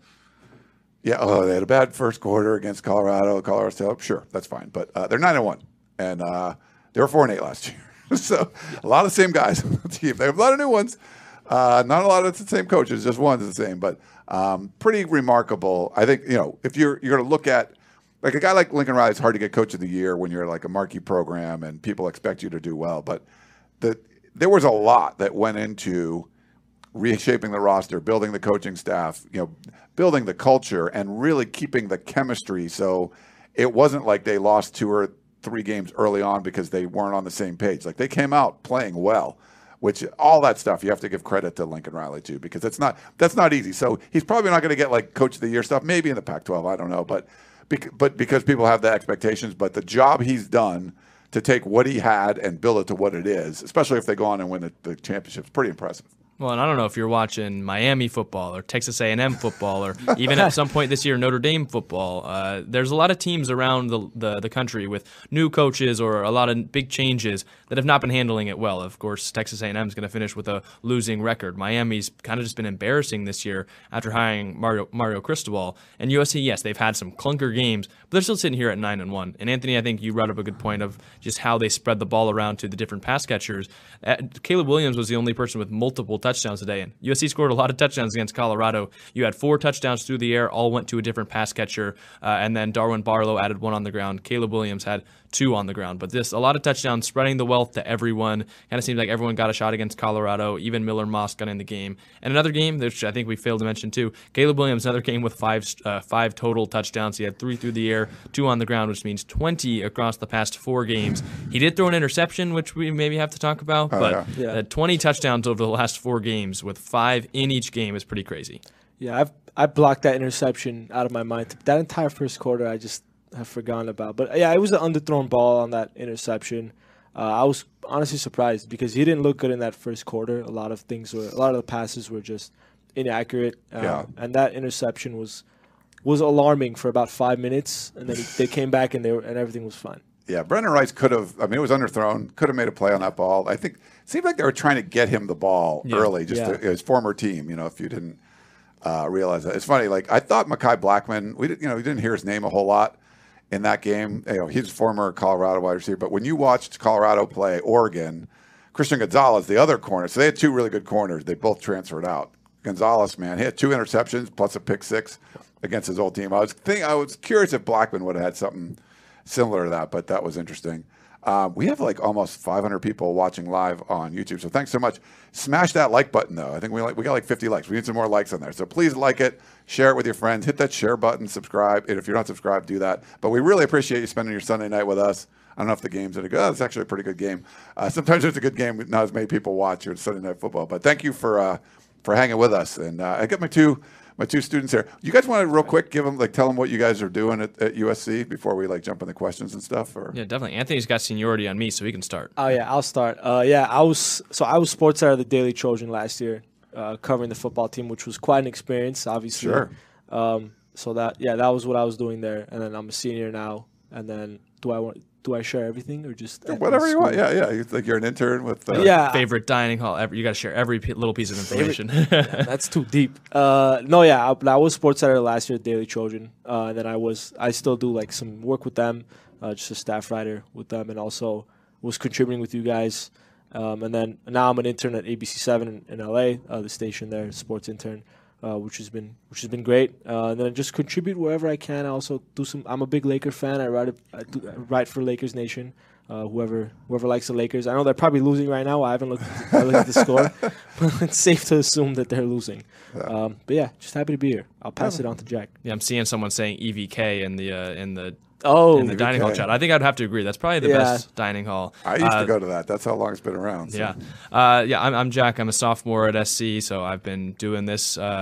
Yeah, oh, they had a bad first quarter against Colorado. Colorado State, sure, that's fine. But uh, they're nine and one, and uh, they were four and eight last year. So a lot of the same guys on the team. They have a lot of new ones. Uh, not a lot of the same coaches. Just one's the same, but um, pretty remarkable. I think you know if you're you're going to look at like a guy like Lincoln Riley. It's hard to get Coach of the Year when you're like a marquee program and people expect you to do well. But the there was a lot that went into reshaping the roster, building the coaching staff, you know, building the culture, and really keeping the chemistry. So it wasn't like they lost two or three games early on because they weren't on the same page. Like they came out playing well, which all that stuff you have to give credit to Lincoln Riley too, because it's not that's not easy. So he's probably not going to get like Coach of the Year stuff, maybe in the Pac twelve, I don't know, but but because people have the expectations. But the job he's done to take what he had and build it to what it is, especially if they go on and win the, the championship, is pretty impressive. Well, and I don't know if you're watching Miami football or Texas A and M football or even at some point this year Notre Dame football. Uh, there's a lot of teams around the, the the country with new coaches or a lot of big changes that have not been handling it well. Of course, Texas A and M is going to finish with a losing record. Miami's kind of just been embarrassing this year after hiring Mario Mario Cristobal. And U S C, yes, they've had some clunker games, but they're still sitting here at nine and one. And Anthony, I think you brought up a good point of just how they spread the ball around to the different pass catchers. Uh, Caleb Williams was the only person with multiple touchdowns today, and U S C scored a lot of touchdowns against Colorado. You had four touchdowns through the air, all went to a different pass catcher, uh, and then Darwin Barlow added one on the ground. Caleb Williams had two on the ground, but this a lot of touchdowns, spreading the wealth to everyone. Kind of seems like everyone got a shot against Colorado. Even Miller Moss got in the game. And another game, which I think we failed to mention too, Caleb Williams, another game with five uh, five total touchdowns. He had three through the air, two on the ground, which means twenty across the past four games. He did throw an interception, which we maybe have to talk about, oh, but yeah. Yeah. Uh, twenty touchdowns over the last four games with five in each game is pretty crazy. Yeah, I've I blocked that interception out of my mind. That entire first quarter, I just have forgotten about. But yeah, it was an underthrown ball on that interception. Uh, I was honestly surprised because he didn't look good in that first quarter. A lot of things were, a lot of the passes were just inaccurate. Um, Yeah. And that interception was was alarming for about five minutes, and then he, they came back and they were, and everything was fine. Yeah, Brendan Rice could have, I mean, it was underthrown, could have made a play on that ball. I think it seemed like they were trying to get him the ball Yeah. early, just Yeah. to, his former team, you know, if you didn't uh, realize that. It's funny, like, I thought Mekhi Blackman, we didn't, you know, we didn't hear his name a whole lot in that game. You know, he's a former Colorado wide receiver, but when you watched Colorado play Oregon, Christian Gonzalez, the other corner, so they had two really good corners. They both transferred out. Gonzalez, man, he had two interceptions plus a pick six against his old team. I was think I was curious if Blackman would have had something similar to that, but that was interesting. Um, we have like almost five hundred people watching live on YouTube, so thanks so much. Smash that like button, though. I think we like we got like fifty likes. We need some more likes on there, so please like it, share it with your friends, hit that share button, subscribe. And if you're not subscribed, do that. But we really appreciate you spending your Sunday night with us. I don't know if the game's any good. Oh, it's actually a pretty good game. Uh, sometimes it's a good game, not as many people watch your Sunday Night Football. But thank you for uh, for hanging with us. And uh, I got my two. My two students here. You guys want to real quick give them like tell them what you guys are doing at, at U S C before we like jump in the questions and stuff? Or Yeah, definitely. Anthony's got seniority on me, so he can start. Oh yeah, I'll start. Uh, yeah, I was so I was sports editor of the Daily Trojan last year, uh, covering the football team, which was quite an experience, obviously. Sure. Um, so that yeah, that was what I was doing there, and then I'm a senior now. And then do I want do I share everything or just whatever you want? Yeah, yeah. It's like you're an intern with uh, Yeah. Favorite dining hall ever. You got to share every p- little piece of information. That's too deep. Uh, no, yeah, I, I was sports editor last year at Daily Trojan, uh, and then I was I still do like some work with them, uh, just a staff writer with them, and also was contributing with you guys. Um, and then now I'm an intern at A B C seven in, in L A, uh, the station there, sports intern, uh, which has been which has been great. Uh, and then I just contribute wherever I can. I also do some. I'm a big Laker fan. I write a, I, do, I write for Lakers Nation. Uh, whoever whoever likes the Lakers. I know they're probably losing right now. I haven't looked, I looked at the score, but it's safe to assume that they're losing. Um, but yeah, just happy to be here. I'll pass it on to Jack. Yeah, I'm seeing someone saying E V K in the uh, in the Oh, in the dining hall chat. I think I'd have to agree. That's probably the Yeah. best dining hall. I used Uh, to go to that. That's how long it's been around. So. Yeah, uh, yeah. I'm, I'm Jack. I'm a sophomore at S C, so I've been doing this uh,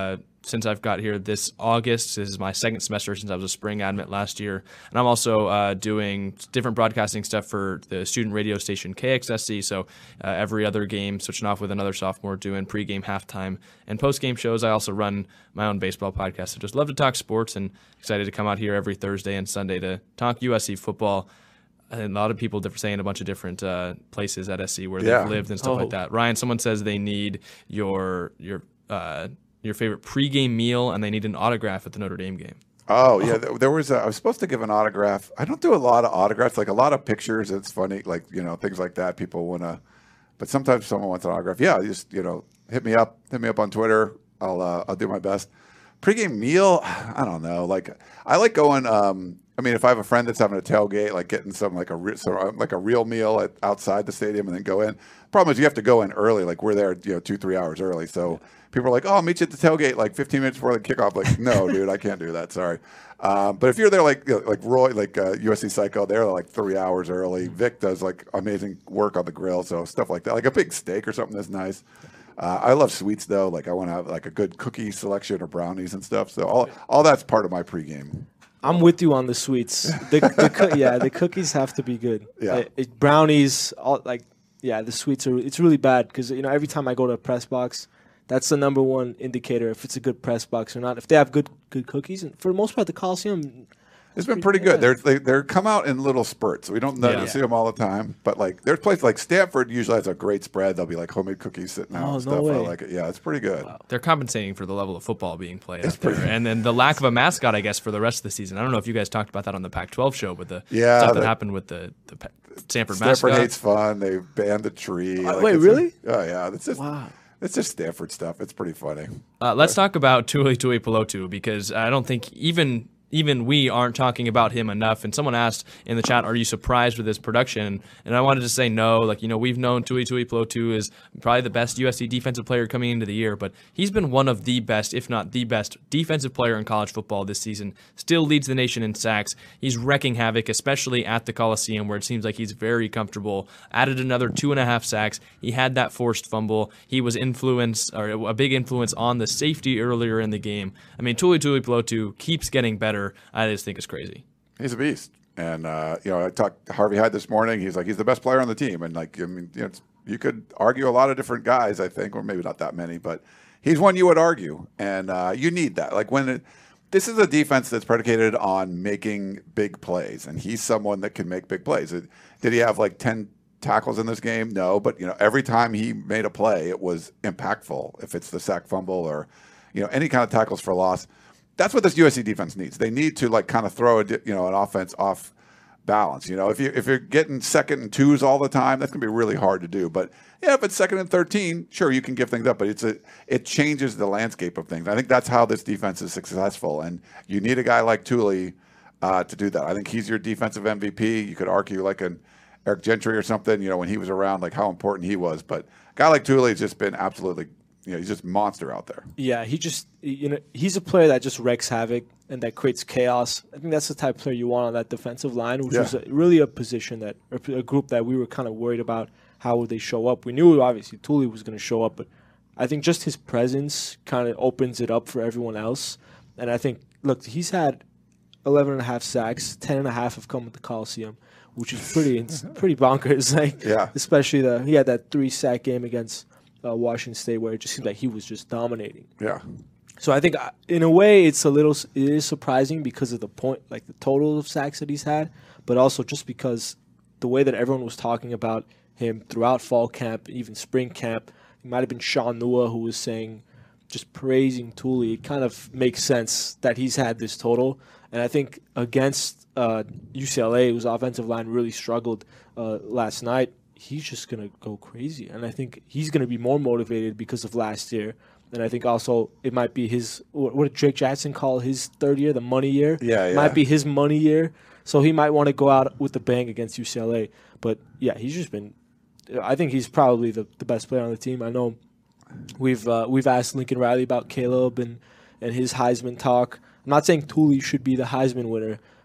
since I've got here this August. This is my second semester since I was a spring admit last year. And I'm also uh, doing different broadcasting stuff for the student radio station K X S C. So uh, every other game, switching off with another sophomore, doing pregame, halftime, and postgame shows. I also run my own baseball podcast. So just love to talk sports and excited to come out here every Thursday and Sunday to talk U S C football. And a lot of people different, saying a bunch of different uh, places at S C where Yeah. they've lived and stuff Oh. like that. Ryan, someone says they need your your uh, your favorite pregame meal and they need an autograph at the Notre Dame game. Oh yeah, th- there was. A, I was supposed to give an autograph. I don't do a lot of autographs, like a lot of pictures. It's funny, like you know things like that. People want to, but sometimes someone wants an autograph. Yeah, you just you know hit me up, hit me up on Twitter. I'll uh, I'll do my best. Pre-game meal, I don't know. Like I like going. Um, I mean, if I have a friend that's having a tailgate, like getting some like a re- so, uh, like a real meal at, outside the stadium and then go in. Problem is, you have to go in early. Like we're there, you know, two three hours early. So people are like, "Oh, I'll meet you at the tailgate like fifteen minutes before the kickoff." Like, no, dude, I can't do that. Sorry. Um, but if you're there, like you know, like Roy, like uh, U S C Psycho, they're like three hours early. Vic does like amazing work on the grill, so stuff like that, like a big steak or something that's nice. Uh, I love sweets though. Like I want to have like a good cookie selection or brownies and stuff. So all all that's part of my pregame. I'm with you on the sweets. The, the coo- yeah, the cookies have to be good. Yeah. Uh, it, brownies, all like yeah, the sweets are. It's really bad because you know every time I go to a press box, that's the number one indicator if it's a good press box or not. If they have good good cookies, and for the most part, the Coliseum. It's been pretty good. Yeah. They're they they're come out in little spurts. We don't Yeah. see them all the time, but like there's places like Stanford usually has a great spread. There'll be like homemade cookies sitting out Oh, and no stuff. I way. like it. Yeah, it's pretty good. They're compensating for the level of football being played out there. And then the lack of a mascot, I guess, for the rest of the season. I don't know if you guys talked about that on the Pac twelve show, but the Yeah, stuff that the- happened with the, the Pa- Stanford, Stanford mascot. hates fun. They banned the tree. Uh, Like, wait, it's- really? Oh yeah, it's just Wow. it's just Stanford stuff. It's pretty funny. Uh, let's talk about Tuli Tuipulotu because I don't think even even we aren't talking about him enough. And someone asked in the chat, "Are you surprised with his production?" And I wanted to say no. Like you know, we've known Tuli Tuipulotu is probably the best U S C defensive player coming into the year, but he's been one of the best, if not the best, defensive player in college football this season. Still leads the nation in sacks. He's wrecking havoc, especially at the Coliseum, where it seems like he's very comfortable. Added another two and a half sacks. He had that forced fumble. He was influence or a big influence on the safety earlier in the game. I mean, Tuli Tuipulotu keeps getting better. I just think it's crazy. He's a beast. And uh, you know, I talked to Harvey Hyde this morning. He's like he's the best player on the team, and like I mean, you know, it's, you could argue a lot of different guys, I think, or maybe not that many, but he's one you would argue, and uh, you need that. Like when it, this is a defense that's predicated on making big plays, and he's someone that can make big plays. It, did he have like ten tackles in this game? No, but you know, every time he made a play, it was impactful. If it's the sack fumble or you know any kind of tackles for loss. That's what this U S C defense needs. They need to like kind of throw a, you know an offense off balance. You know, if you if you're getting second and twos all the time, that's gonna be really hard to do. But yeah, if it's second and thirteen, sure you can give things up. But it's a it changes the landscape of things. I think that's how this defense is successful. And you need a guy like Tuli uh, to do that. I think he's your defensive M V P. You could argue like an Eric Gentry or something. You know, when he was around, like how important he was. But a guy like Tuli has just been absolutely. You know, he's just a monster out there. Yeah, he just you know he's a player that just wreaks havoc and that creates chaos. I think that's the type of player you want on that defensive line, which Yeah. was a, really a position that or a group that we were kind of worried about how would they show up. We knew obviously Tuli was going to show up, but I think just his presence kind of opens it up for everyone else. And I think look, he's had eleven and a half sacks, ten and a half have come at the Coliseum, which is pretty it's pretty bonkers. Like Yeah. especially the he had that three sack game against. Uh, Washington State, where it just seemed like he was just dominating. Yeah. So I think, uh, in a way, it's a little it is surprising because of the point, like the total of sacks that he's had, but also just because the way that everyone was talking about him throughout fall camp, even spring camp. It might have been Sean Nua who was saying, just praising Tuli. It kind of makes sense that he's had this total, and I think against uh, U C L A, whose offensive line really struggled uh, last night. He's just going to go crazy. And I think he's going to be more motivated because of last year. And I think also it might be his, what what did Drake Jackson call his third year, the money year? Yeah, yeah. Might be his money year. So he might want to go out with the bang against U C L A. But yeah, he's just been, I think he's probably the, the best player on the team. I know we've uh, we've asked Lincoln Riley about Caleb and, and his Heisman talk. I'm not saying Tuli should be the Heisman winner,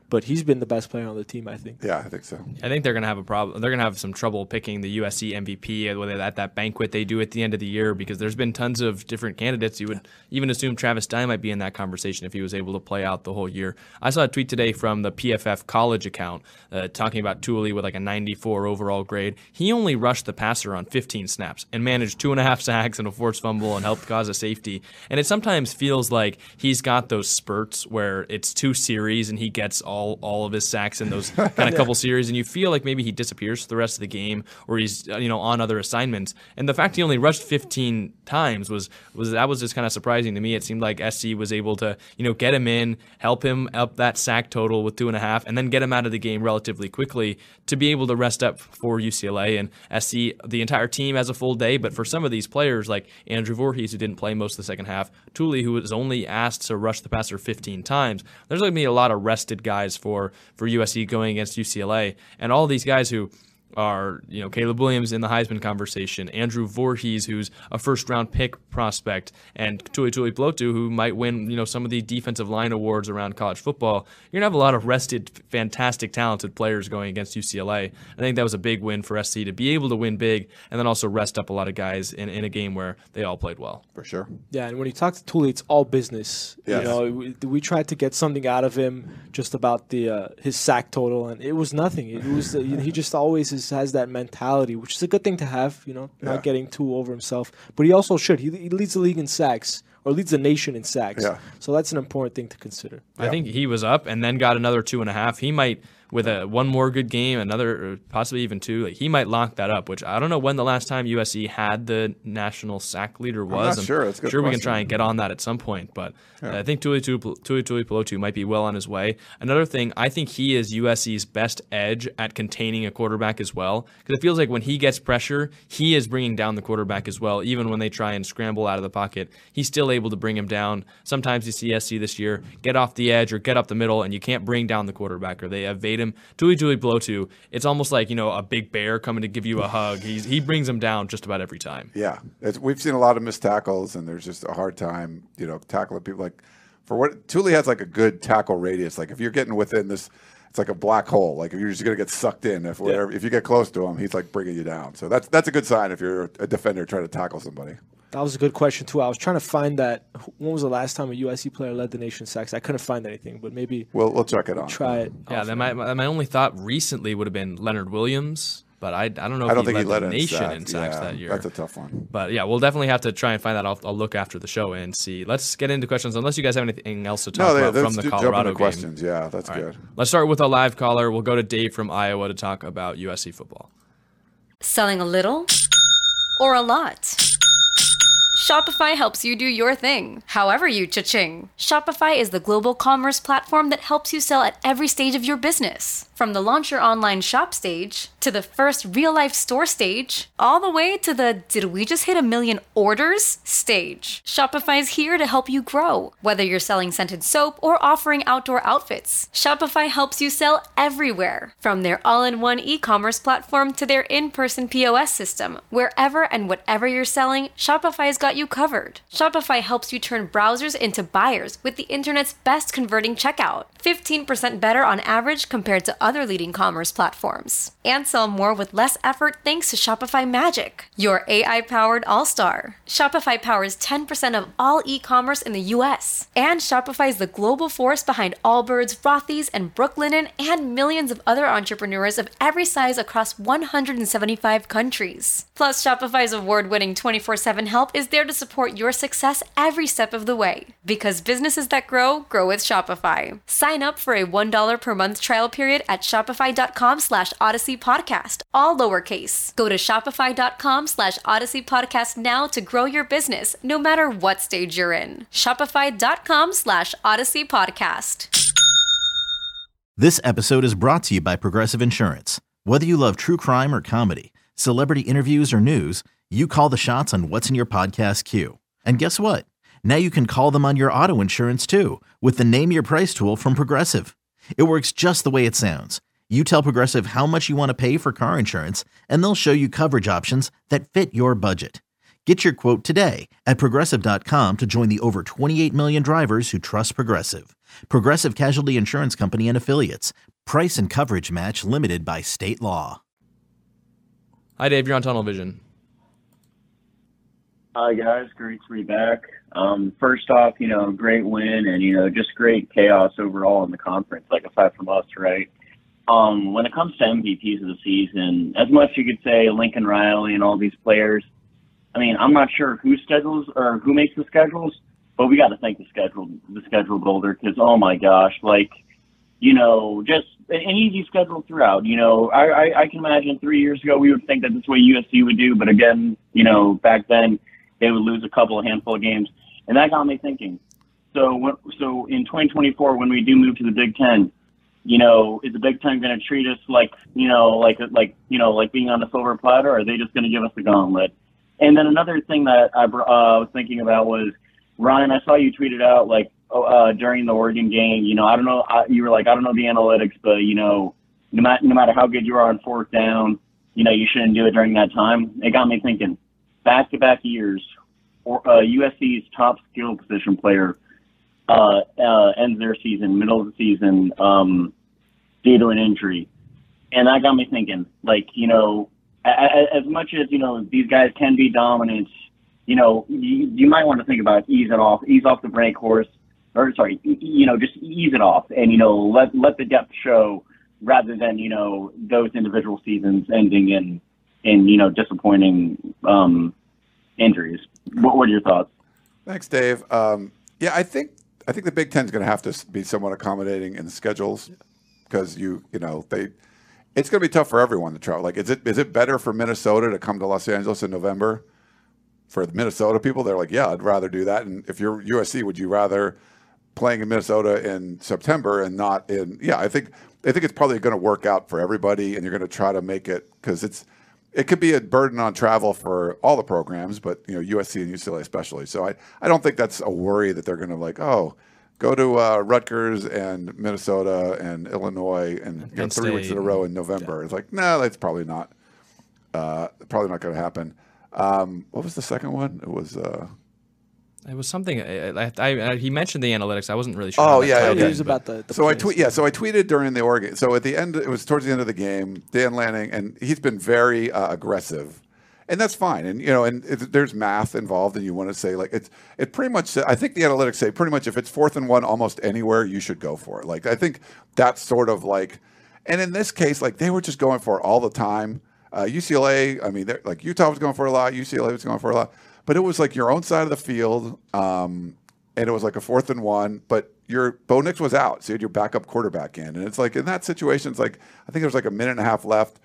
but he's been the best player on the team, I think. Yeah, I think so. I think they're going to have a problem. They're going to have some trouble picking the U S C M V P whether at that banquet they do at the end of the year, because there's been tons of different candidates. You would even assume Travis Dye might be in that conversation if he was able to play out the whole year. I saw a tweet today from the P F F college account uh, talking about Tuli with like a ninety-four overall grade. He only rushed the passer on fifteen snaps and managed two and a half sacks and a forced fumble and helped cause a safety. And it sometimes feels like he's got those spurts where it's two series and he gets all, all of his sacks in those kind of couple series, and you feel like maybe he disappears for the rest of the game or he's you know on other assignments. And the fact he only rushed fifteen times was was that was just kind of surprising to me. It seemed like S C was able to you know get him in, help him up that sack total with two and a half, and then get him out of the game relatively quickly to be able to rest up for U C L A. And S C, the entire team has a full day, but for some of these players like Andrew Voorhees, who didn't play most of the second half, Tuli, who was only asked to rush the passer fifteen times, there's going to be a lot of rested guys for for U S C going against U C L A. And all these guys who are, you know, Caleb Williams in the Heisman conversation, Andrew Voorhees, who's a first-round pick prospect, and Tuli Tuipulotu, who might win, you know, some of the defensive line awards around college football. You're going to have a lot of rested, fantastic, talented players going against U C L A. I think that was a big win for S C to be able to win big and then also rest up a lot of guys in, in a game where they all played well. For sure. Yeah, and when you talk to Tuli, it's all business. Yes. You know, we, we tried to get something out of him just about the uh, his sack total, and it was nothing. It was uh, he just always is, has that mentality, which is a good thing to have. You know, not yeah. getting too over himself, but he also should. He, he leads the league in sacks, or leads the nation in sacks. Yeah. So that's an important thing to consider. I Yeah. think he was up and then got another two and a half. He might, with a one more good game, another, or possibly even two, like he might lock that up, which I don't know when the last time U S C had the national sack leader was. I'm not sure. That's a good sure we can question. try and get on that at some point, but Yeah. uh, I think Tuli Tuipulotu might be well on his way. Another thing, I think he is U S C's best edge at containing a quarterback as well, because it feels like when he gets pressure, he is bringing down the quarterback as well. Even when they try and scramble out of the pocket, he's still able to bring him down. Sometimes you see S C this year get off the edge or get up the middle, and you can't bring down the quarterback, or they evade him. Tuli Tuipulotu, it's almost like, you know, a big bear coming to give you a hug. He's, he brings him down just about every time. Yeah, it's, we've seen a lot of missed tackles, and there's just a hard time, you know, tackling people. Like for what Tuli has, like a good tackle radius. Like if you're getting within this, it's like a black hole. Like if you're just gonna get sucked in, if whatever, if you get close to him, he's like bringing you down. So that's that's a good sign if you're a defender trying to tackle somebody. That was a good question, too. I was trying to find that. When was the last time a U S C player led the nation in sacks? I couldn't find anything, but maybe We'll we'll check it on. try it. Yeah, off. then my, my my only thought recently would have been Leonard Williams, but I, I don't know if I don't he think led he led the in nation sacks. in sacks Yeah, that year. That's a tough one. But yeah, we'll definitely have to try and find that. I'll, I'll look after the show and see. Let's get into questions, unless you guys have anything else to talk No, they, about let's from the ju- jump Colorado into game. questions. Yeah, that's All good. right. Let's start with a live caller. We'll go to Dave from Iowa to talk about U S C football. Selling a little or a lot? Shopify helps you do your thing, however you cha-ching. Shopify is the global commerce platform that helps you sell at every stage of your business. From the launch your online shop stage, to the first real-life store stage, all the way to the did we just hit a million orders stage. Shopify's here to help you grow. Whether you're selling scented soap or offering outdoor outfits, Shopify helps you sell everywhere. From their all-in-one e-commerce platform to their in-person P O S system, wherever and whatever you're selling, Shopify's got you covered. Shopify helps you turn browsers into buyers with the internet's best converting checkout. fifteen percent better on average compared to other leading commerce platforms. And sell more with less effort thanks to Shopify Magic, your A I-powered all-star. Shopify powers ten percent of all e-commerce in the U S. And Shopify is the global force behind Allbirds, Rothy's, and Brooklinen, and millions of other entrepreneurs of every size across one hundred seventy-five countries. Plus, Shopify's award-winning twenty-four seven help is there to support your success every step of the way. Because businesses that grow, grow with Shopify. Sign up for a one dollar per month trial period at shopify.com slash Odyssey Podcast, all lowercase. Go to shopify.com slash Odyssey Podcast now to grow your business, no matter what stage you're in. Shopify.com slash Odyssey Podcast. This episode is brought to you by Progressive Insurance. Whether you love true crime or comedy, celebrity interviews or news, you call the shots on what's in your podcast queue. And guess what? Now you can call them on your auto insurance too with the Name Your Price tool from Progressive. It works just the way it sounds. You tell Progressive how much you want to pay for car insurance, and they'll show you coverage options that fit your budget. Get your quote today at Progressive dot com to join the over twenty-eight million drivers who trust Progressive. Progressive Casualty Insurance Company and Affiliates. Price and coverage match limited by state law. Hi, Dave. You're on Tunnel Vision. Hi, guys. Great to be back. Um, first off, you know, great win and, you know, just great chaos overall in the conference, like aside from us, right? Um, when it comes to M V Ps of the season, as much you could say Lincoln Riley and all these players, I mean, I'm not sure who schedules or who makes the schedules, but we got to thank the schedule, the schedule builder, because, oh my gosh, like, you know, just an easy schedule throughout. You know, I, I, I can imagine three years ago we would think that this is what U S C would do, but again, you know, back then they would lose a couple, a handful of games, and that got me thinking. So, when, so in twenty twenty-four, when we do move to the Big Ten, you know, is the Big Ten going to treat us like, you know, like, like, you know, like being on the silver platter, or are they just going to give us the gauntlet? And then another thing that I uh, was thinking about was, Ryan, I saw you tweeted out, like, uh, during the Oregon game, you know, I don't know, I, you were like, I don't know the analytics, but, you know, no, ma- no matter how good you are on fourth down, you know, you shouldn't do it during that time. It got me thinking, back-to-back years, or, uh, U S C's top skill position player uh, uh, ends their season, middle of the season, um, due to an injury. And that got me thinking, like, you know, as much as, you know, these guys can be dominant, you know, you, you might want to think about ease it off, ease off the brake horse, or sorry, you know, just ease it off and, you know, let let the depth show rather than, you know, those individual seasons ending in, in you know, disappointing um, injuries. What, what are your thoughts? Thanks, Dave. Um, yeah, I think I think the Big Ten is going to have to be somewhat accommodating in the schedules because you, you know, they. It's going to be tough for everyone to travel. Like, is it is it better for Minnesota to come to Los Angeles in November? For the Minnesota people, they're like, yeah, I'd rather do that. And if you're U S C, would you rather playing in Minnesota in September and not in? Yeah, I think I think it's probably going to work out for everybody, and you're going to try to make it because it's it could be a burden on travel for all the programs, but you know, U S C and U C L A especially. So I I don't think that's a worry that they're going to like, oh, go to uh, Rutgers and Minnesota and Illinois and you know, three weeks in a row in November. Yeah. It's like, no, that's probably not. Uh, probably not going to happen. Um, what was the second one? It was. Uh, it was something. I, I, I, he mentioned the analytics. I wasn't really sure. Oh yeah, okay. It was about the. the so I tweet. Yeah, so I tweeted during the Oregon. So at the end, it was towards the end of the game. Dan Lanning, and he's been very uh, aggressive. And that's fine, and you know, and it, there's math involved, and you want to say like it's it pretty much. I think the analytics say pretty much if it's fourth and one, almost anywhere you should go for it. Like I think that's sort of like, and in this case, like they were just going for it all the time. Uh, U C L A, I mean, like Utah was going for a lot, U C L A was going for a lot, but it was like your own side of the field, um, and it was like a fourth and one, but your Bo Nix was out, so you had your backup quarterback in, and it's like in that situation, it's like I think there's like a minute and a half left.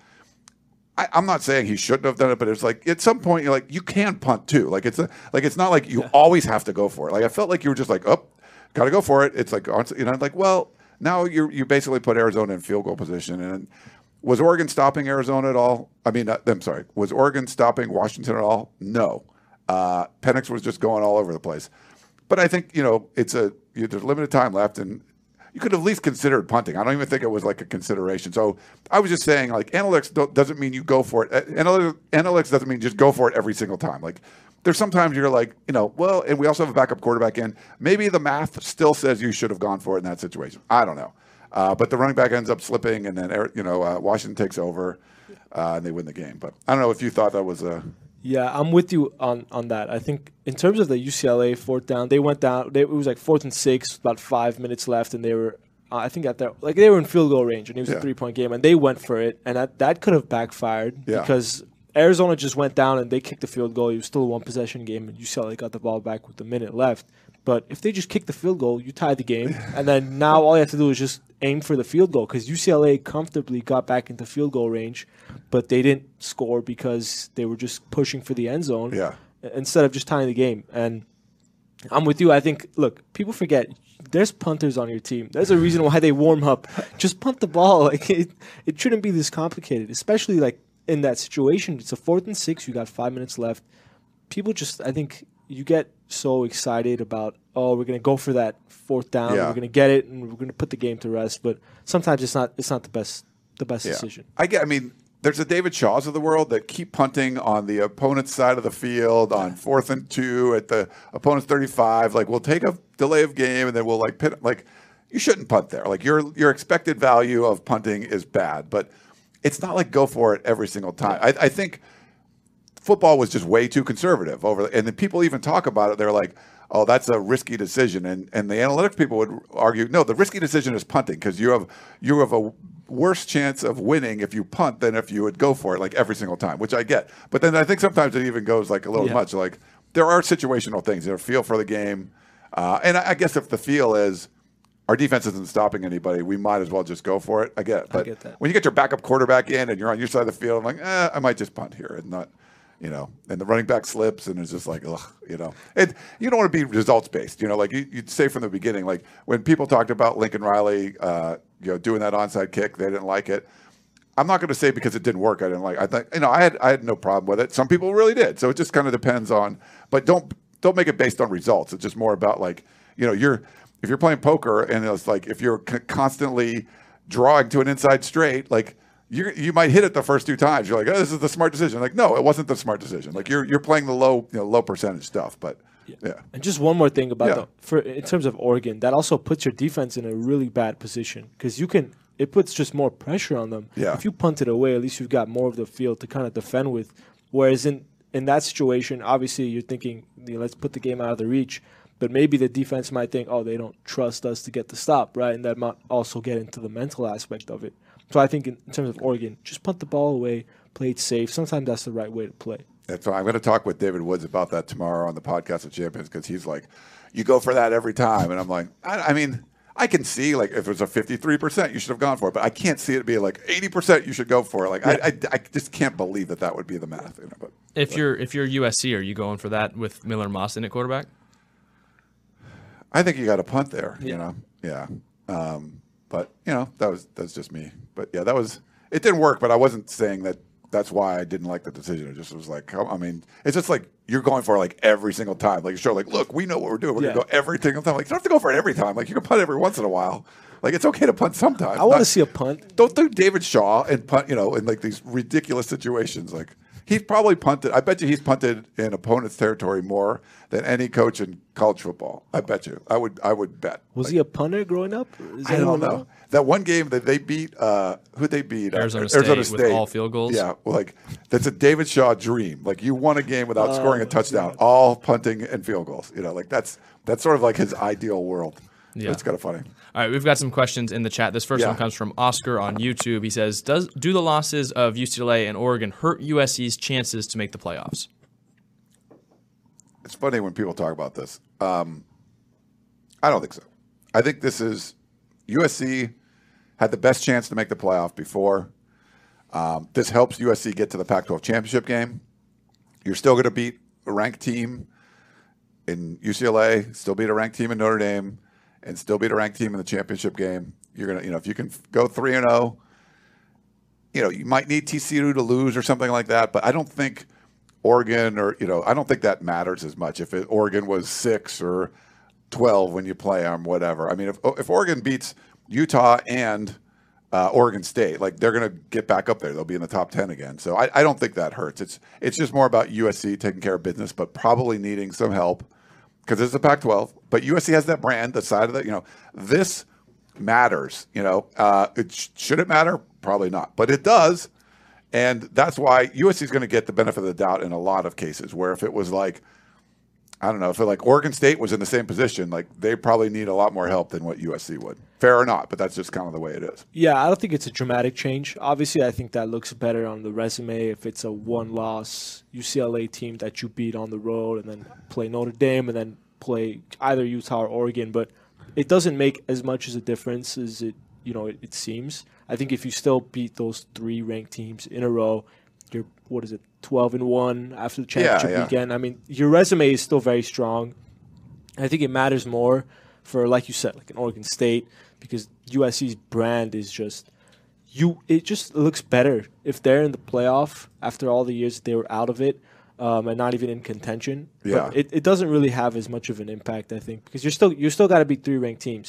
I, I'm not saying he shouldn't have done it, but it's like at some point you're like you can punt too. Like it's a, like it's not like you yeah. always have to go for it. Like I felt like you were just like, oh, got to go for it. It's like you know, like well now you you basically put Arizona in field goal position. And was Oregon stopping Arizona at all? I mean, uh, I'm sorry, was Oregon stopping Washington at all? No. Uh, Penix was just going all over the place. But I think you know it's a you, there's limited time left and. You could have at least considered punting. I don't even think it was like a consideration. So I was just saying, like, analytics don't, doesn't mean you go for it. Analytics, analytics doesn't mean just go for it every single time. Like, there's sometimes you're like, you know, well, and we also have a backup quarterback in. Maybe the math still says you should have gone for it in that situation. I don't know. Uh, but the running back ends up slipping, and then, you know, uh, Washington takes over, uh, and they win the game. But I don't know if you thought that was a... Yeah, I'm with you on, on that. I think in terms of the U C L A fourth down, they went down. They, it was like fourth and six, about five minutes left, and they were, uh, I think, at their like they were in field goal range, and it was yeah. a three point game, and they went for it, and that, that could have backfired yeah. because Arizona just went down and they kicked the field goal. It was still a one possession game, and U C L A got the ball back with a minute left. But if they just kick the field goal, you tie the game, and then now all you have to do is just aim for the field goal because U C L A comfortably got back into field goal range, but they didn't score because they were just pushing for the end zone yeah. instead of just tying the game. And I'm with you. I think, look, people forget there's punters on your team. There's a reason why they warm up. Just punt the ball. Like it, it shouldn't be this complicated, especially like in that situation. It's a fourth and six. You got five minutes left. People just, I think, you get so excited about, oh, we're gonna go for that fourth down, yeah. we're gonna get it, and we're gonna put the game to rest. But sometimes it's not. It's not the best. The best yeah. decision. I get. I mean, there's the David Shaws of the world that keep punting on the opponent's side of the field on fourth and two at the opponent's thirty-five. Like, we'll take a delay of game and then we'll like pit. Like, you shouldn't punt there. Like your your expected value of punting is bad, but it's not like go for it every single time. I, I think football was just way too conservative over, and then people even talk about it. They're like, oh, that's a risky decision, and and the analytics people would argue, no, the risky decision is punting because you have you have a worse chance of winning if you punt than if you would go for it like every single time, which I get. But then I think sometimes it even goes like a little Yeah. much. Like there are situational things, you know, feel for the game, uh, and I, I guess if the feel is our defense isn't stopping anybody, we might as well just go for it. I get it. But I get that. when you get your backup quarterback in and you're on your side of the field, I'm like, eh, I might just punt here and not. You know, and the running back slips, and it's just like, ugh, you know. And you don't want to be results based. You know, like you, you'd say from the beginning, like when people talked about Lincoln Riley, uh, you know, doing that onside kick, they didn't like it. I'm not going to say because it didn't work, I didn't like. I think, you know, I had I had no problem with it. Some people really did. So it just kind of depends on. But don't don't make it based on results. It's just more about like, you know, you're if you're playing poker and it's like if you're c- constantly drawing to an inside straight, like. You you might hit it the first two times. You're like, oh, this is the smart decision. Like, no, it wasn't the smart decision. Like, you're you're playing the low you know low percentage stuff. But yeah, yeah. And just one more thing about Yeah. the, for in terms of Oregon, that also puts your defense in a really bad position because you can it puts just more pressure on them. Yeah. If you punt it away, at least you've got more of the field to kind of defend with. Whereas in in that situation, obviously you're thinking, you know, let's put the game out of the reach. But maybe the defense might think, oh, they don't trust us to get the stop, right? And that might also get into the mental aspect of it. So I think in, in terms of Oregon, just punt the ball away, play it safe. Sometimes that's the right way to play. That's why I'm going to talk with David Woods about that tomorrow on the podcast of Champions because he's like, you go for that every time. And I'm like, I, I mean, I can see like if it was a fifty-three percent, you should have gone for it. But I can't see it being like eighty percent you should go for it. Like, I, I, I just can't believe that that would be the math. You know, but, If but. you're if you're U S C, are you going for that with Miller Moss in at quarterback? I think you got to punt there, Yeah. you know? Yeah. Um, but, you know, that was that's just me. But, yeah, that was – it didn't work, but I wasn't saying that that's why I didn't like the decision. It just was like – I mean, it's just like you're going for it like every single time. Like, you're sure, like, look, we know what we're doing. We're Yeah. going to go every single time. Like, you don't have to go for it every time. Like, you can punt every once in a while. Like, it's okay to punt sometimes. I want to Not- see a punt. Don't do David Shaw and punt, you know, in like these ridiculous situations. Like he's probably punted. I bet you he's punted in opponent's territory more than any coach in college football. I bet you. I would. I would bet. Was Like, he a punter growing up? Does I anyone don't know. That one game that they beat, uh, who they beat? Uh, Arizona State with all field goals. Yeah, well, like that's a David Shaw dream. Like you won a game without Oh, scoring a my touchdown, God. all punting and field goals. You know, like that's that's sort of like his ideal world. Yeah. It's kind of funny. All right, we've got some questions in the chat. This first Yeah. one comes from Oscar on YouTube. He says, "Does do the losses of U C L A and Oregon hurt U S C's chances to make the playoffs?" It's funny when people talk about this. Um, I don't think so. I think this is U S C had the best chance to make the playoff before. Um, this helps U S C get to the Pac twelve championship game. You're still going to beat a ranked team in U C L A, still beat a ranked team in Notre Dame, and still beat a ranked team in the championship game. You're gonna, you know, if you can go three and zero, you know, you might need T C U to lose or something like that. But I don't think Oregon or you know, I don't think that matters as much. If it, Oregon was six or twelve when you play them, whatever. I mean, if if Oregon beats Utah and uh, Oregon State, like they're going to get back up there. They'll be in the top ten again. So I, I don't think that hurts. It's it's just more about U S C taking care of business, but probably needing some help because it's a Pac twelve. But U S C has that brand, the side of that. You know, this matters. You know, uh, it sh- should it matter? Probably not, but it does, and that's why U S C is going to get the benefit of the doubt in a lot of cases. Where if it was like, I don't know, if it like Oregon State was in the same position, like they probably need a lot more help than what U S C would. Fair or not, but that's just kind of the way it is. Yeah, I don't think it's a dramatic change. Obviously, I think that looks better on the resume if it's a one-loss U C L A team that you beat on the road and then play Notre Dame and then play either Utah or Oregon. But it doesn't make as much as a difference as it, you know, it, it seems. I think if you still beat those three ranked teams in a row, you're, what is it, twelve and one after the championship yeah. weekend. I mean, your resume is still very strong. I think it matters more for, like you said, like an Oregon State, because U S C's brand is just you. It just looks better if they're in the playoff after all the years they were out of it um, and not even in contention. Yeah. But it, it doesn't really have as much of an impact, I think, because you're still you're still got to beat three ranked teams.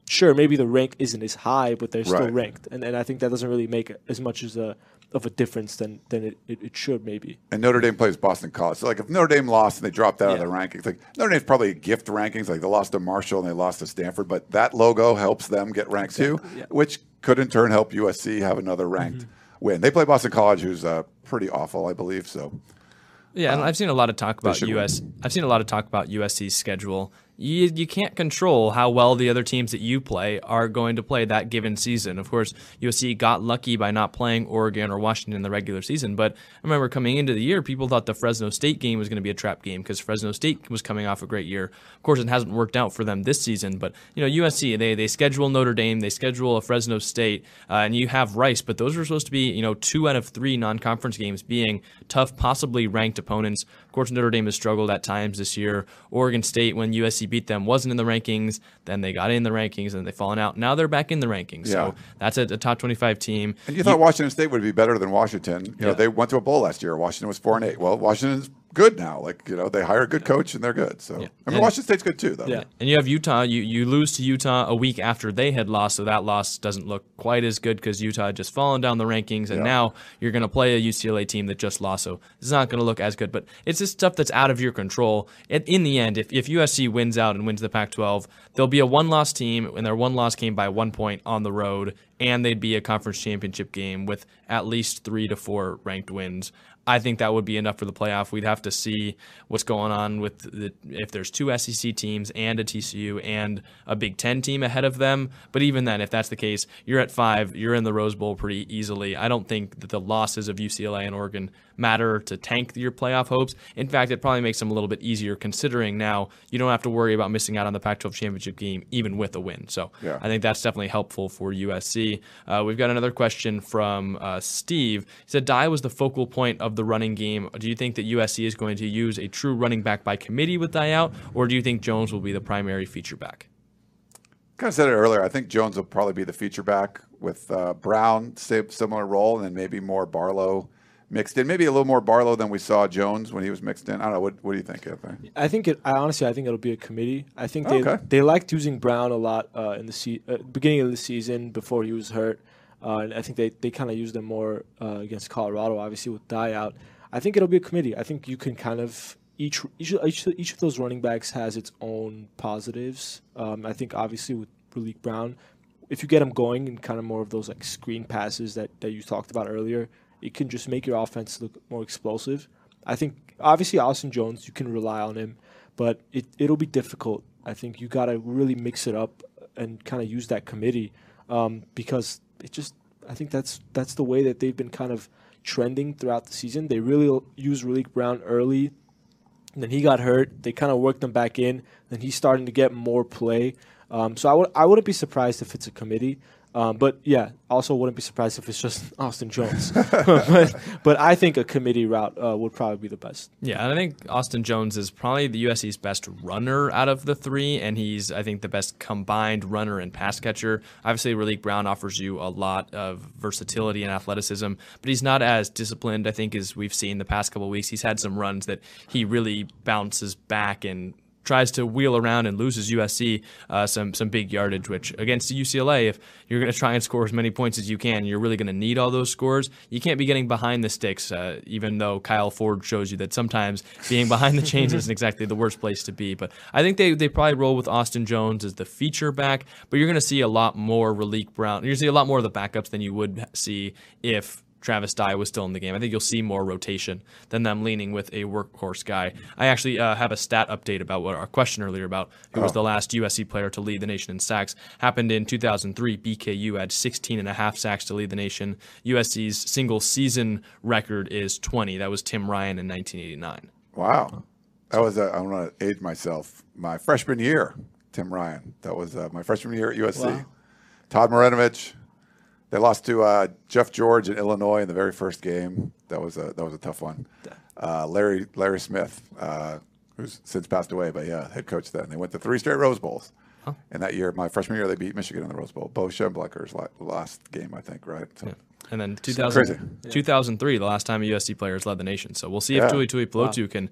sure, maybe the rank isn't as high, but they're still Right. ranked. And and I think that doesn't really make as much as a of a difference than than it, it, it should maybe. And Notre Dame plays Boston College. So, like, if Notre Dame lost and they dropped out Yeah. of the rankings, like, Notre Dame's probably gift rankings. Like, they lost to Marshall and they lost to Stanford, but that logo helps them get ranked too, yeah. which could in turn help U S C have another ranked Mm-hmm. win. They play Boston College, who's uh, pretty awful, I believe. So, Yeah, and I've seen a lot of talk about should U S. I've seen a lot of talk about U S C's schedule. You you can't control how well the other teams that you play are going to play that given season. Of course, U S C got lucky by not playing Oregon or Washington in the regular season. But I remember coming into the year, people thought the Fresno State game was going to be a trap game because Fresno State was coming off a great year. Of course, it hasn't worked out for them this season. But you know, U S C they they schedule Notre Dame, they schedule a Fresno State, uh, and you have Rice. But those are supposed to be you know two out of three non-conference games being tough, possibly ranked opponents. Of course, Notre Dame has struggled at times this year. Oregon State, when U S C beat them, wasn't in the rankings. Then they got in the rankings, and they've fallen out. Now they're back in the rankings. Yeah. So that's a, a top twenty-five team. and you thought Washington State would be better than Washington. You know, Yeah. they went to a bowl last year. Washington was four and eight. Well, Washington's good now. Like, you know, they hire a good coach and they're good. So, I mean, And- Washington State's good too, though. Yeah. And you have Utah. You you lose to Utah a week after they had lost, so that loss doesn't look quite as good because Utah had just fallen down the rankings, and Yeah. now you're going to play a U C L A team that just lost, so it's not going to look as good. But it's just stuff that's out of your control. And in the end, if, if U S C wins out and wins the Pac twelve, they'll be a one-loss team, and their one loss came by one point on the road, and they'd be a conference championship game with at least three to four ranked wins. I think that would be enough for the playoff. We'd have to see what's going on with the, if there's two S E C teams and a T C U and a Big Ten team ahead of them. But even then, if that's the case, you're at five, you're in the Rose Bowl pretty easily. I don't think that the losses of U C L A and Oregon matter to tank your playoff hopes. In fact, it probably makes them a little bit easier considering now you don't have to worry about missing out on the Pac twelve championship game even with a win. So Yeah. I think that's definitely helpful for U S C. Uh, we've got another question from uh, Steve. He said, Dye was the focal point of the running game. Do you think that U S C is going to use a true running back by committee with Dye out, or do you think Jones will be the primary feature back? Kind of said it earlier. I think Jones will probably be the feature back with uh, Brown, same similar role, and then maybe more Barlow mixed in. Maybe a little more Barlow than we saw Jones when he was mixed in. I don't know. What, what do you think, Anthony? I think it. I honestly, I think it'll be a committee. I think they Okay. they liked using Brown a lot uh, in the se- uh, beginning of the season before he was hurt, uh, and I think they, they kind of used him more uh, against Colorado, obviously with Dye out. I think it'll be a committee. I think you can kind of each each each, each of those running backs has its own positives. Um, I think obviously with Malik Brown, if you get him going in kind of more of those like screen passes that, that you talked about earlier, it can just make your offense look more explosive. I think obviously Austin Jones, you can rely on him, but it, it'll be difficult. I think you got to really mix it up and kind of use that committee um, because it just I think that's that's the way that they've been kind of trending throughout the season. They really used Malik Brown early, and then he got hurt. They kind of worked him back in. Then he's starting to get more play. Um, so I would I wouldn't be surprised if it's a committee. Um, but yeah, also wouldn't be surprised if it's just Austin Jones. but, but I think a committee route uh, would probably be the best. Yeah, and I think Austin Jones is probably the U S C's best runner out of the three, and he's, I think, the best combined runner and pass catcher. Obviously, Malik Brown offers you a lot of versatility and athleticism, but he's not as disciplined, I think, as we've seen the past couple of weeks. He's had some runs that he really bounces back and tries to wheel around and loses U S C uh, some some big yardage, which against U C L A, if you're going to try and score as many points as you can, you're really going to need all those scores. You can't be getting behind the sticks, uh, even though Kyle Ford shows you that sometimes being behind the chains isn't exactly the worst place to be. But I think they, they probably roll with Austin Jones as the feature back, but you're going to see a lot more Malik Brown. You're going to see a lot more of the backups than you would see if Travis Dye was still in the game. I think you'll see more rotation than them leaning with a workhorse guy. I actually uh, have a stat update about what our question earlier about who was the last U S C player to lead the nation in sacks. Happened in two thousand three. B K U had sixteen and a half sacks to lead the nation. U S C's single season record is twenty. That was Tim Ryan in nineteen eighty-nine. Wow. That was, uh, I'm going to age myself, my freshman year, Tim Ryan. That was uh, my freshman year at U S C. Wow. Todd Marinovich. They lost to uh, Jeff George in Illinois in the very first game. That was a that was a tough one. Uh, Larry Larry Smith, uh, who's since passed away, but yeah, head coach then. They went to three straight Rose Bowls. Huh. And that year, my freshman year, they beat Michigan in the Rose Bowl. Bo Schembechler's last game, I think, right? So, yeah. And then two thousand, crazy. two thousand three, the last time a U S C player has led the nation. So we'll see if Yeah. Tui Tui Pelotu Wow. can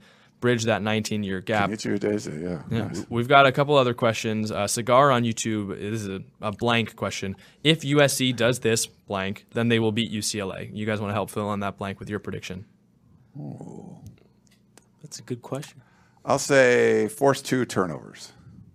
bridge that nineteen-year gap. Kenichi Udeze, yeah. Yeah, Nice. we've got a couple other questions. Uh, Cigar on YouTube, this is a, a blank question. If U S C does this blank, then they will beat U C L A. You guys want to help fill in that blank with your prediction? Ooh. That's a good question. I'll say force two turnovers.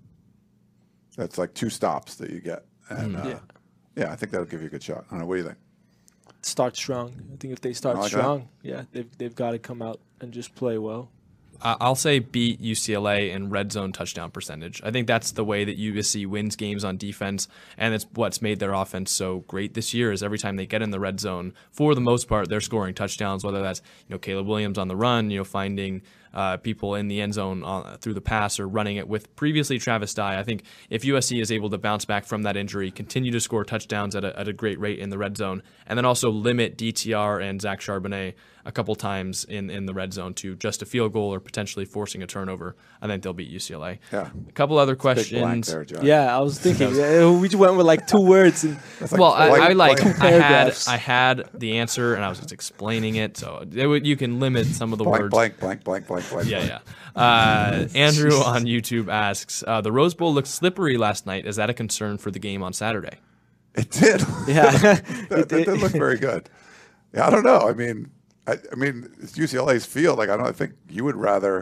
That's like two stops that you get. And, Mm. uh, Yeah. yeah, I think that'll give you a good shot. I don't know. What do you think? Start strong. I think if they start I like that. strong, yeah, they've they've got to come out and just play well. Uh, I'll say beat U C L A in red zone touchdown percentage. I think that's the way that U S C wins games on defense, and it's what's made their offense so great this year is every time they get in the red zone, for the most part, they're scoring touchdowns, whether that's you know Caleb Williams on the run, you know finding uh, people in the end zone on, through the pass or running it with previously Travis Dye. I think if U S C is able to bounce back from that injury, continue to score touchdowns at a, at a great rate in the red zone, and then also limit D T R and Zach Charbonnet a couple times in, in the red zone to just a field goal or potentially forcing a turnover, I think they'll beat U C L A. Yeah. A couple other Big blank questions. there, John. Yeah, I was thinking uh, we just went with like two words. And Well, I, blank- I like blank I had paragraphs. I had the answer and I was just explaining it, so it would, you can limit some of the Blank, words. blank, blank, blank, blank, blank. Yeah, blank. yeah. Uh, Andrew on YouTube asks, uh, the Rose Bowl looked slippery last night. Is that a concern for the game on Saturday? It did. yeah, that, that it- did look very good. Yeah, I don't know. I mean, I, I mean, it's U C L A's field. Like, I don't I think you would rather.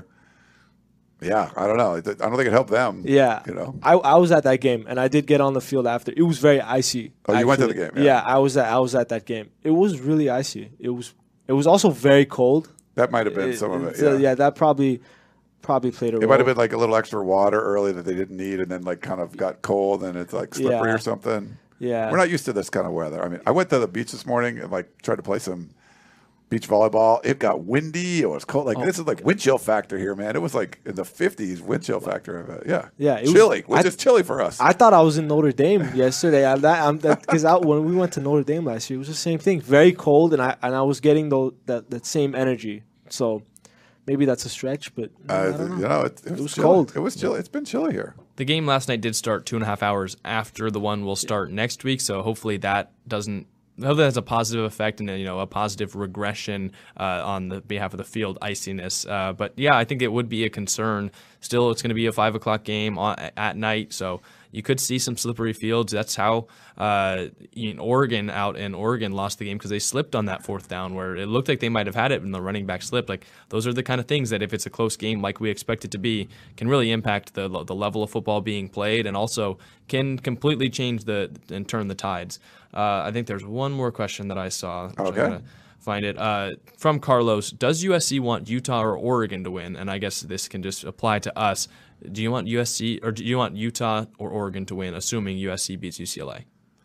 Yeah, I don't know. I don't think it helped them. yeah. You know. I I was at that game and I did get on the field after. It was very icy. Oh, you went to actually. the game, yeah. I was at I was at that game. It was really icy. It was it was also very cold. That might have been some of it. So, Yeah. yeah, that probably probably played a It role. might have been like a little extra water early that they didn't need, and then like kind of got cold, and it's like slippery Yeah. or something. Yeah. We're not used to this kind of weather. I mean, I went to the beach this morning and like tried to play some beach volleyball. It got windy. It was cold. Like Oh, this is like wind chill factor here, man. It was like in the fifties wind chill factor of it. Yeah. Yeah, it was- chilly, which I- is chilly for us. I thought I was in Notre Dame yesterday. I, that, I'm because when we went to Notre Dame last year, it was the same thing. Very cold, and I and I was getting the, that that same energy. So maybe that's a stretch, but uh, I don't know. you know, it, it was, was chilly. cold. It was chilly. It's been chilly here. The game last night did start two and a half hours after the one will start next week, so hopefully that doesn't. Hopefully that's a positive effect and you know a positive regression uh, on the behalf of the field iciness. Uh, but yeah, I think it would be a concern. Still, it's going to be a five o'clock game on, at night, so you could see some slippery fields. That's how uh, in Oregon out in Oregon lost the game because they slipped on that fourth down where it looked like they might have had it and the running back slipped. Like those are the kind of things that if it's a close game like we expect it to be, can really impact the the level of football being played and also can completely change the and turn the tides. Uh, I think there's one more question that I saw. which I'm Okay. gonna find it uh, from Carlos. Does U S C want Utah or Oregon to win? And I guess this can just apply to us. Do you want U S C or do you want Utah or Oregon to win, assuming U S C beats U C L A?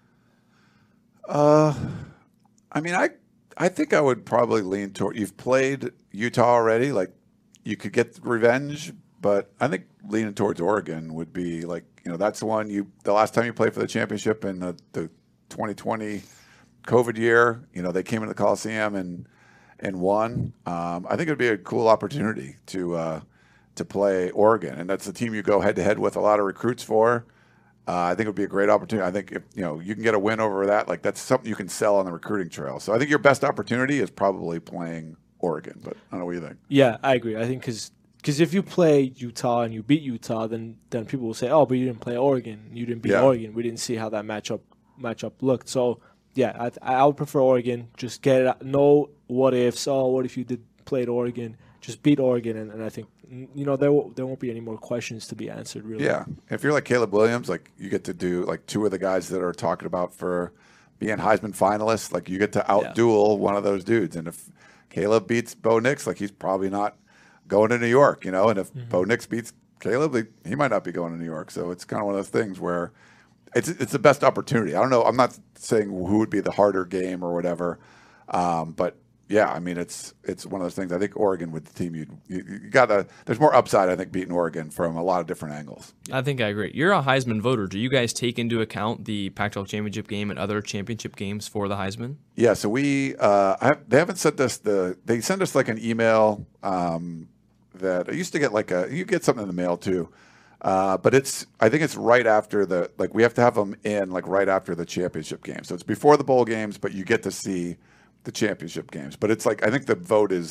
Uh, I mean, I I think I would probably lean toward. You've played Utah already. Like, you could get revenge, but I think leaning towards Oregon would be like you know that's the one you the last time you played for the championship in the, the twenty twenty COVID year. You know they came into the Coliseum and and won. Um, I think it would be a cool opportunity to uh, to play Oregon, and that's the team you go head to head with a lot of recruits for. Uh, I think it would be a great opportunity. I think if you know you can get a win over that, like that's something you can sell on the recruiting trail. So I think your best opportunity is probably playing Oregon. But I don't know what you think. Yeah, I agree. I think because if you play Utah and you beat Utah, then then people will say, oh, but you didn't play Oregon. You didn't beat Yeah. Oregon. We didn't see how that matchup matchup looked. So yeah, I I would prefer Oregon. Just get it out. No what ifs. Oh, what if you did played Oregon? Just beat Oregon, and, and I think you know there w- there won't be any more questions to be answered. Really. Yeah, if you're like Caleb Williams, like you get to do like two of the guys that are talking about for being Heisman finalists. Like you get to outduel one of those dudes. And if Caleb beats Bo Nix, like he's probably not going to New York, you know. And if Mm-hmm. Bo Nix beats Caleb, he, he might not be going to New York. So it's kind of one of those things where it's it's the best opportunity. I don't know. I'm not saying who would be the harder game or whatever, um, but. Yeah, I mean it's it's one of those things. I think Oregon with the team you you, you got to. There's more upside I think beating Oregon from a lot of different angles. I think I agree. You're a Heisman voter. Do you guys take into account the Pac twelve championship game and other championship games for the Heisman? Yeah, so we uh, I have, they haven't sent us the they send us like an email um, that I used to get like a you get something in the mail too, uh, but it's I think it's right after the like we have to have them in like right after the championship game. So it's before the bowl games, but you get to see the championship games. But it's like I think the vote is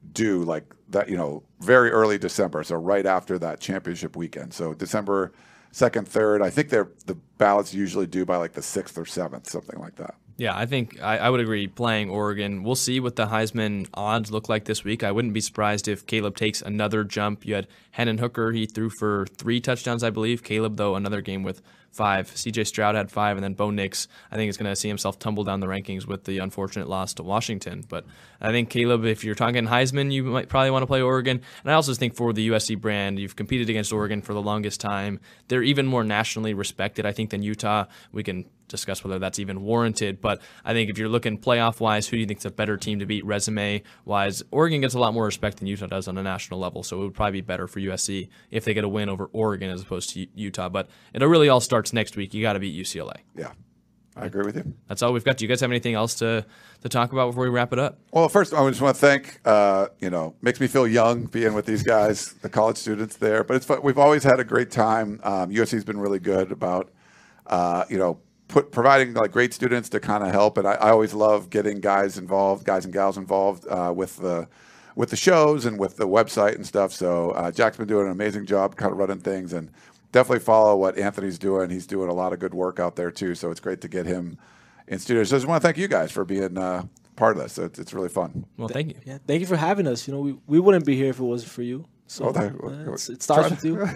due like that, you know, very early December, so right after that championship weekend. So December second, third. I think they're the ballots usually due by like the sixth or seventh, something like that. Yeah, I think I, I would agree playing Oregon. We'll see what the Heisman odds look like this week. I wouldn't be surprised if Caleb takes another jump. You had Hendon Hooker. He threw for three touchdowns, I believe. Caleb, though, another game with five. C J Stroud had five, and then Bo Nix, I think, is going to see himself tumble down the rankings with the unfortunate loss to Washington. But I think, Caleb, if you're talking Heisman, you might probably want to play Oregon. And I also think for the U S C brand, you've competed against Oregon for the longest time. They're even more nationally respected, I think, than Utah. We can discuss whether that's even warranted, but I think if you're looking playoff-wise, who do you think is a better team to beat resume-wise? Oregon gets a lot more respect than Utah does on a national level, so it would probably be better for U S C if they get a win over Oregon as opposed to Utah, but it really all starts next week. You got to beat U C L A. Yeah, I agree with you. That's all we've got. Do you guys have anything else to, to talk about before we wrap it up? Well, first, I just want to thank, uh, you know, makes me feel young being with these guys, the college students there, but it's fun. We've always had a great time. Um, U S C's been really good about, uh, you know, Put, providing like great students to kind of help, and I, I always love getting guys involved, guys and gals involved uh, with the with the shows and with the website and stuff. So uh, Jack's been doing an amazing job, kind of running things, and definitely follow what Anthony's doing. He's doing a lot of good work out there too. So it's great to get him in studio. So I just want to thank you guys for being uh, part of this. So it's, it's really fun. Well, thank you. Yeah, thank you for having us. You know, we, we wouldn't be here if it wasn't for you. So Oh, that- uh, it's- it starts with you.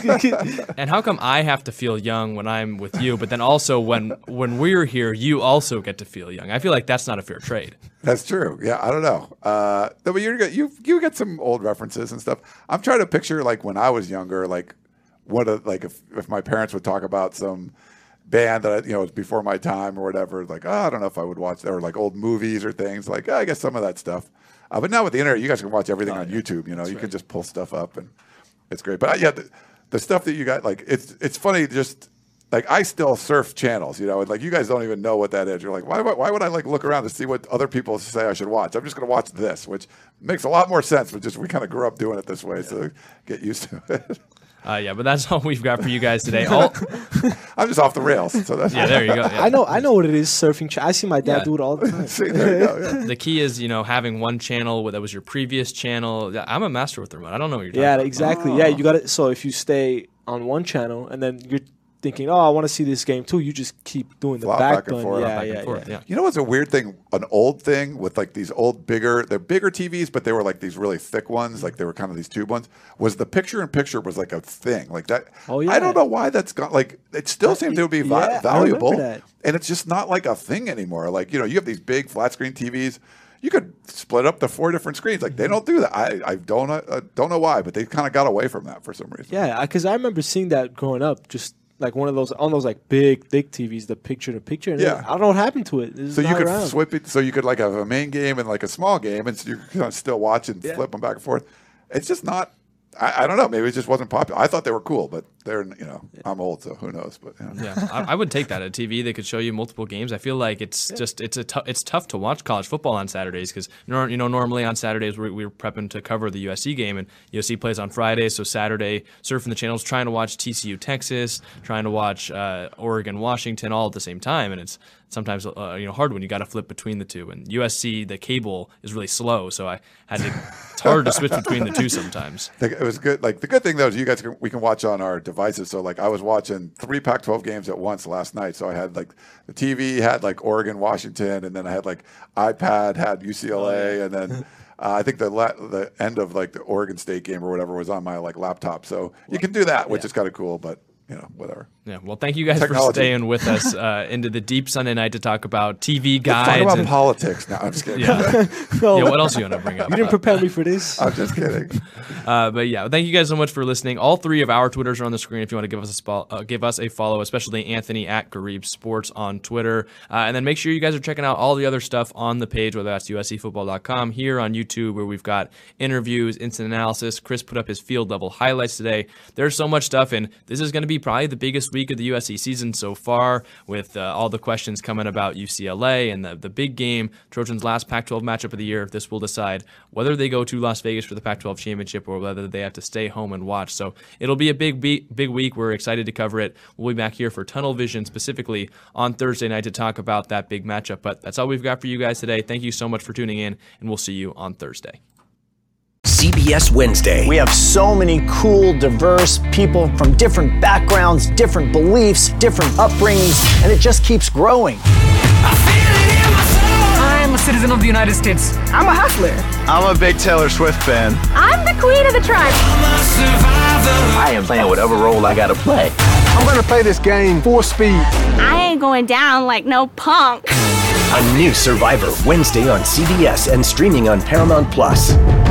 And how come I have to feel young when I'm with you, but then also when when we're here, you also get to feel young? I feel like that's not a fair trade. That's true. Yeah, I don't know. Uh, no, but you're you you get some old references and stuff. I'm trying to picture like when I was younger, like what a, like if if my parents would talk about some band that I, you know was before my time or whatever. Like, oh, I don't know if I would watch that, or like old movies or things. Like, oh, I guess some of that stuff. Uh, but now with the internet, you guys can watch everything Oh, on yeah. YouTube. You know, That's you right. can just pull stuff up, and it's great. But uh, yeah, the, the stuff that you got, like it's it's funny. Just like I still surf channels, you know, and like you guys don't even know what that is. You're like, why why, why would I like look around to see what other people say I should watch? I'm just going to watch this, which makes a lot more sense. But just we kind of grew up doing it this way, so get used to it. Uh, yeah, but that's all we've got for you guys today. All, I'm just off the rails. So that's yeah, there you go. Yeah. I know I know what it is, surfing. Ch- I see my dad Yeah. do it all the time. See, there you go. Yeah. The key is, you know, having one channel that was your previous channel. Yeah, I'm a master with the remote. I don't know what you're talking Yeah, about. exactly. Yeah, you got it. So if you stay on one channel and then you're thinking, oh, I want to see this game too, you just keep doing the Flop back, back and button. forth, Yeah, back Back yeah, and forth, yeah. yeah. You know what's a weird thing? An old thing with like these old bigger, they're bigger T Vs, but they were like these really thick ones, like they were kind of these tube ones. Was the picture in picture was like a thing like that? Oh, yeah. I don't know why that's got like it still seems to be va- Yeah, I remember valuable, that. and it's just not like a thing anymore. Like you know, you have these big flat screen T Vs. You could split up the four different screens. Like they don't do that. I, I don't uh, don't know why, but they kind of got away from that for some reason. Yeah, because I remember seeing that growing up, just like one of those on those like big thick T Vs, the picture to picture. And Yeah. I don't know what happened to it. It's So you not could around. flip it. So you could like have a main game and like a small game, and so you could still watch and Yeah. flip them back and forth. It's just not. I, I don't know. Maybe it just wasn't popular. I thought they were cool, but they're you know I'm old, so who knows? But you know. Yeah, I, I would take that. A T V that could show you multiple games. I feel like it's just it's a tou- it's tough to watch college football on Saturdays because you know normally on Saturdays we're, we're prepping to cover the U S C game and U S C plays on Friday. So Saturday surfing the channels, trying to watch T C U Texas, trying to watch uh, Oregon Washington all at the same time, and it's sometimes uh, you know hard when you got to flip between the two. And U S C the cable is really slow, so I had to. It's hard to switch between the two sometimes. I think it was good. Like the good thing though is you guys can, we can watch on our devices. So like I was watching three Pac twelve games at once last night. So I had like the T V had like Oregon, Washington, and then I had like iPad had U C L A, and then uh, I think the la- the end of like the Oregon State game or whatever was on my like laptop. So you can do that, which is kind of cool. But you know whatever. Yeah, well, thank you guys for Technology. staying with us uh, into the deep Sunday night to talk about T V guides. Talk about and- politics now. I'm just kidding. Yeah. No, yeah, what else are you want to bring up? you didn't prepare me for this. I'm just kidding. Uh, but yeah, thank you guys so much for listening. All three of our Twitters are on the screen if you want to give us a spo- uh, give us a follow, especially Anthony at Garib Sports on Twitter. Uh, and then make sure you guys are checking out all the other stuff on the page, whether that's U S C football dot com, here on YouTube, where we've got interviews, instant analysis. Chris put up his field level highlights today. There's so much stuff, and this is going to be probably the biggest week of the U S C season so far, with uh, all the questions coming about U C L A and the, the big game, Trojans' last Pac twelve matchup of the year. This will decide whether they go to Las Vegas for the Pac twelve championship or whether they have to stay home and watch. So it'll be a big, big, big week. We're excited to cover it. We'll be back here for Tunnel Vision specifically on Thursday night to talk about that big matchup. But that's all we've got for you guys today. Thank you so much for tuning in, and we'll see you on Thursday. C B S Wednesday. We have so many cool, diverse people from different backgrounds, different beliefs, different upbringings, and it just keeps growing. I'm a citizen of the United States. I'm a hustler. I'm a big Taylor Swift fan. I'm the queen of the tribe. I am playing whatever role I gotta play. I'm gonna play this game full speed. I ain't going down like no punk. A new Survivor Wednesday on C B S and streaming on Paramount Plus.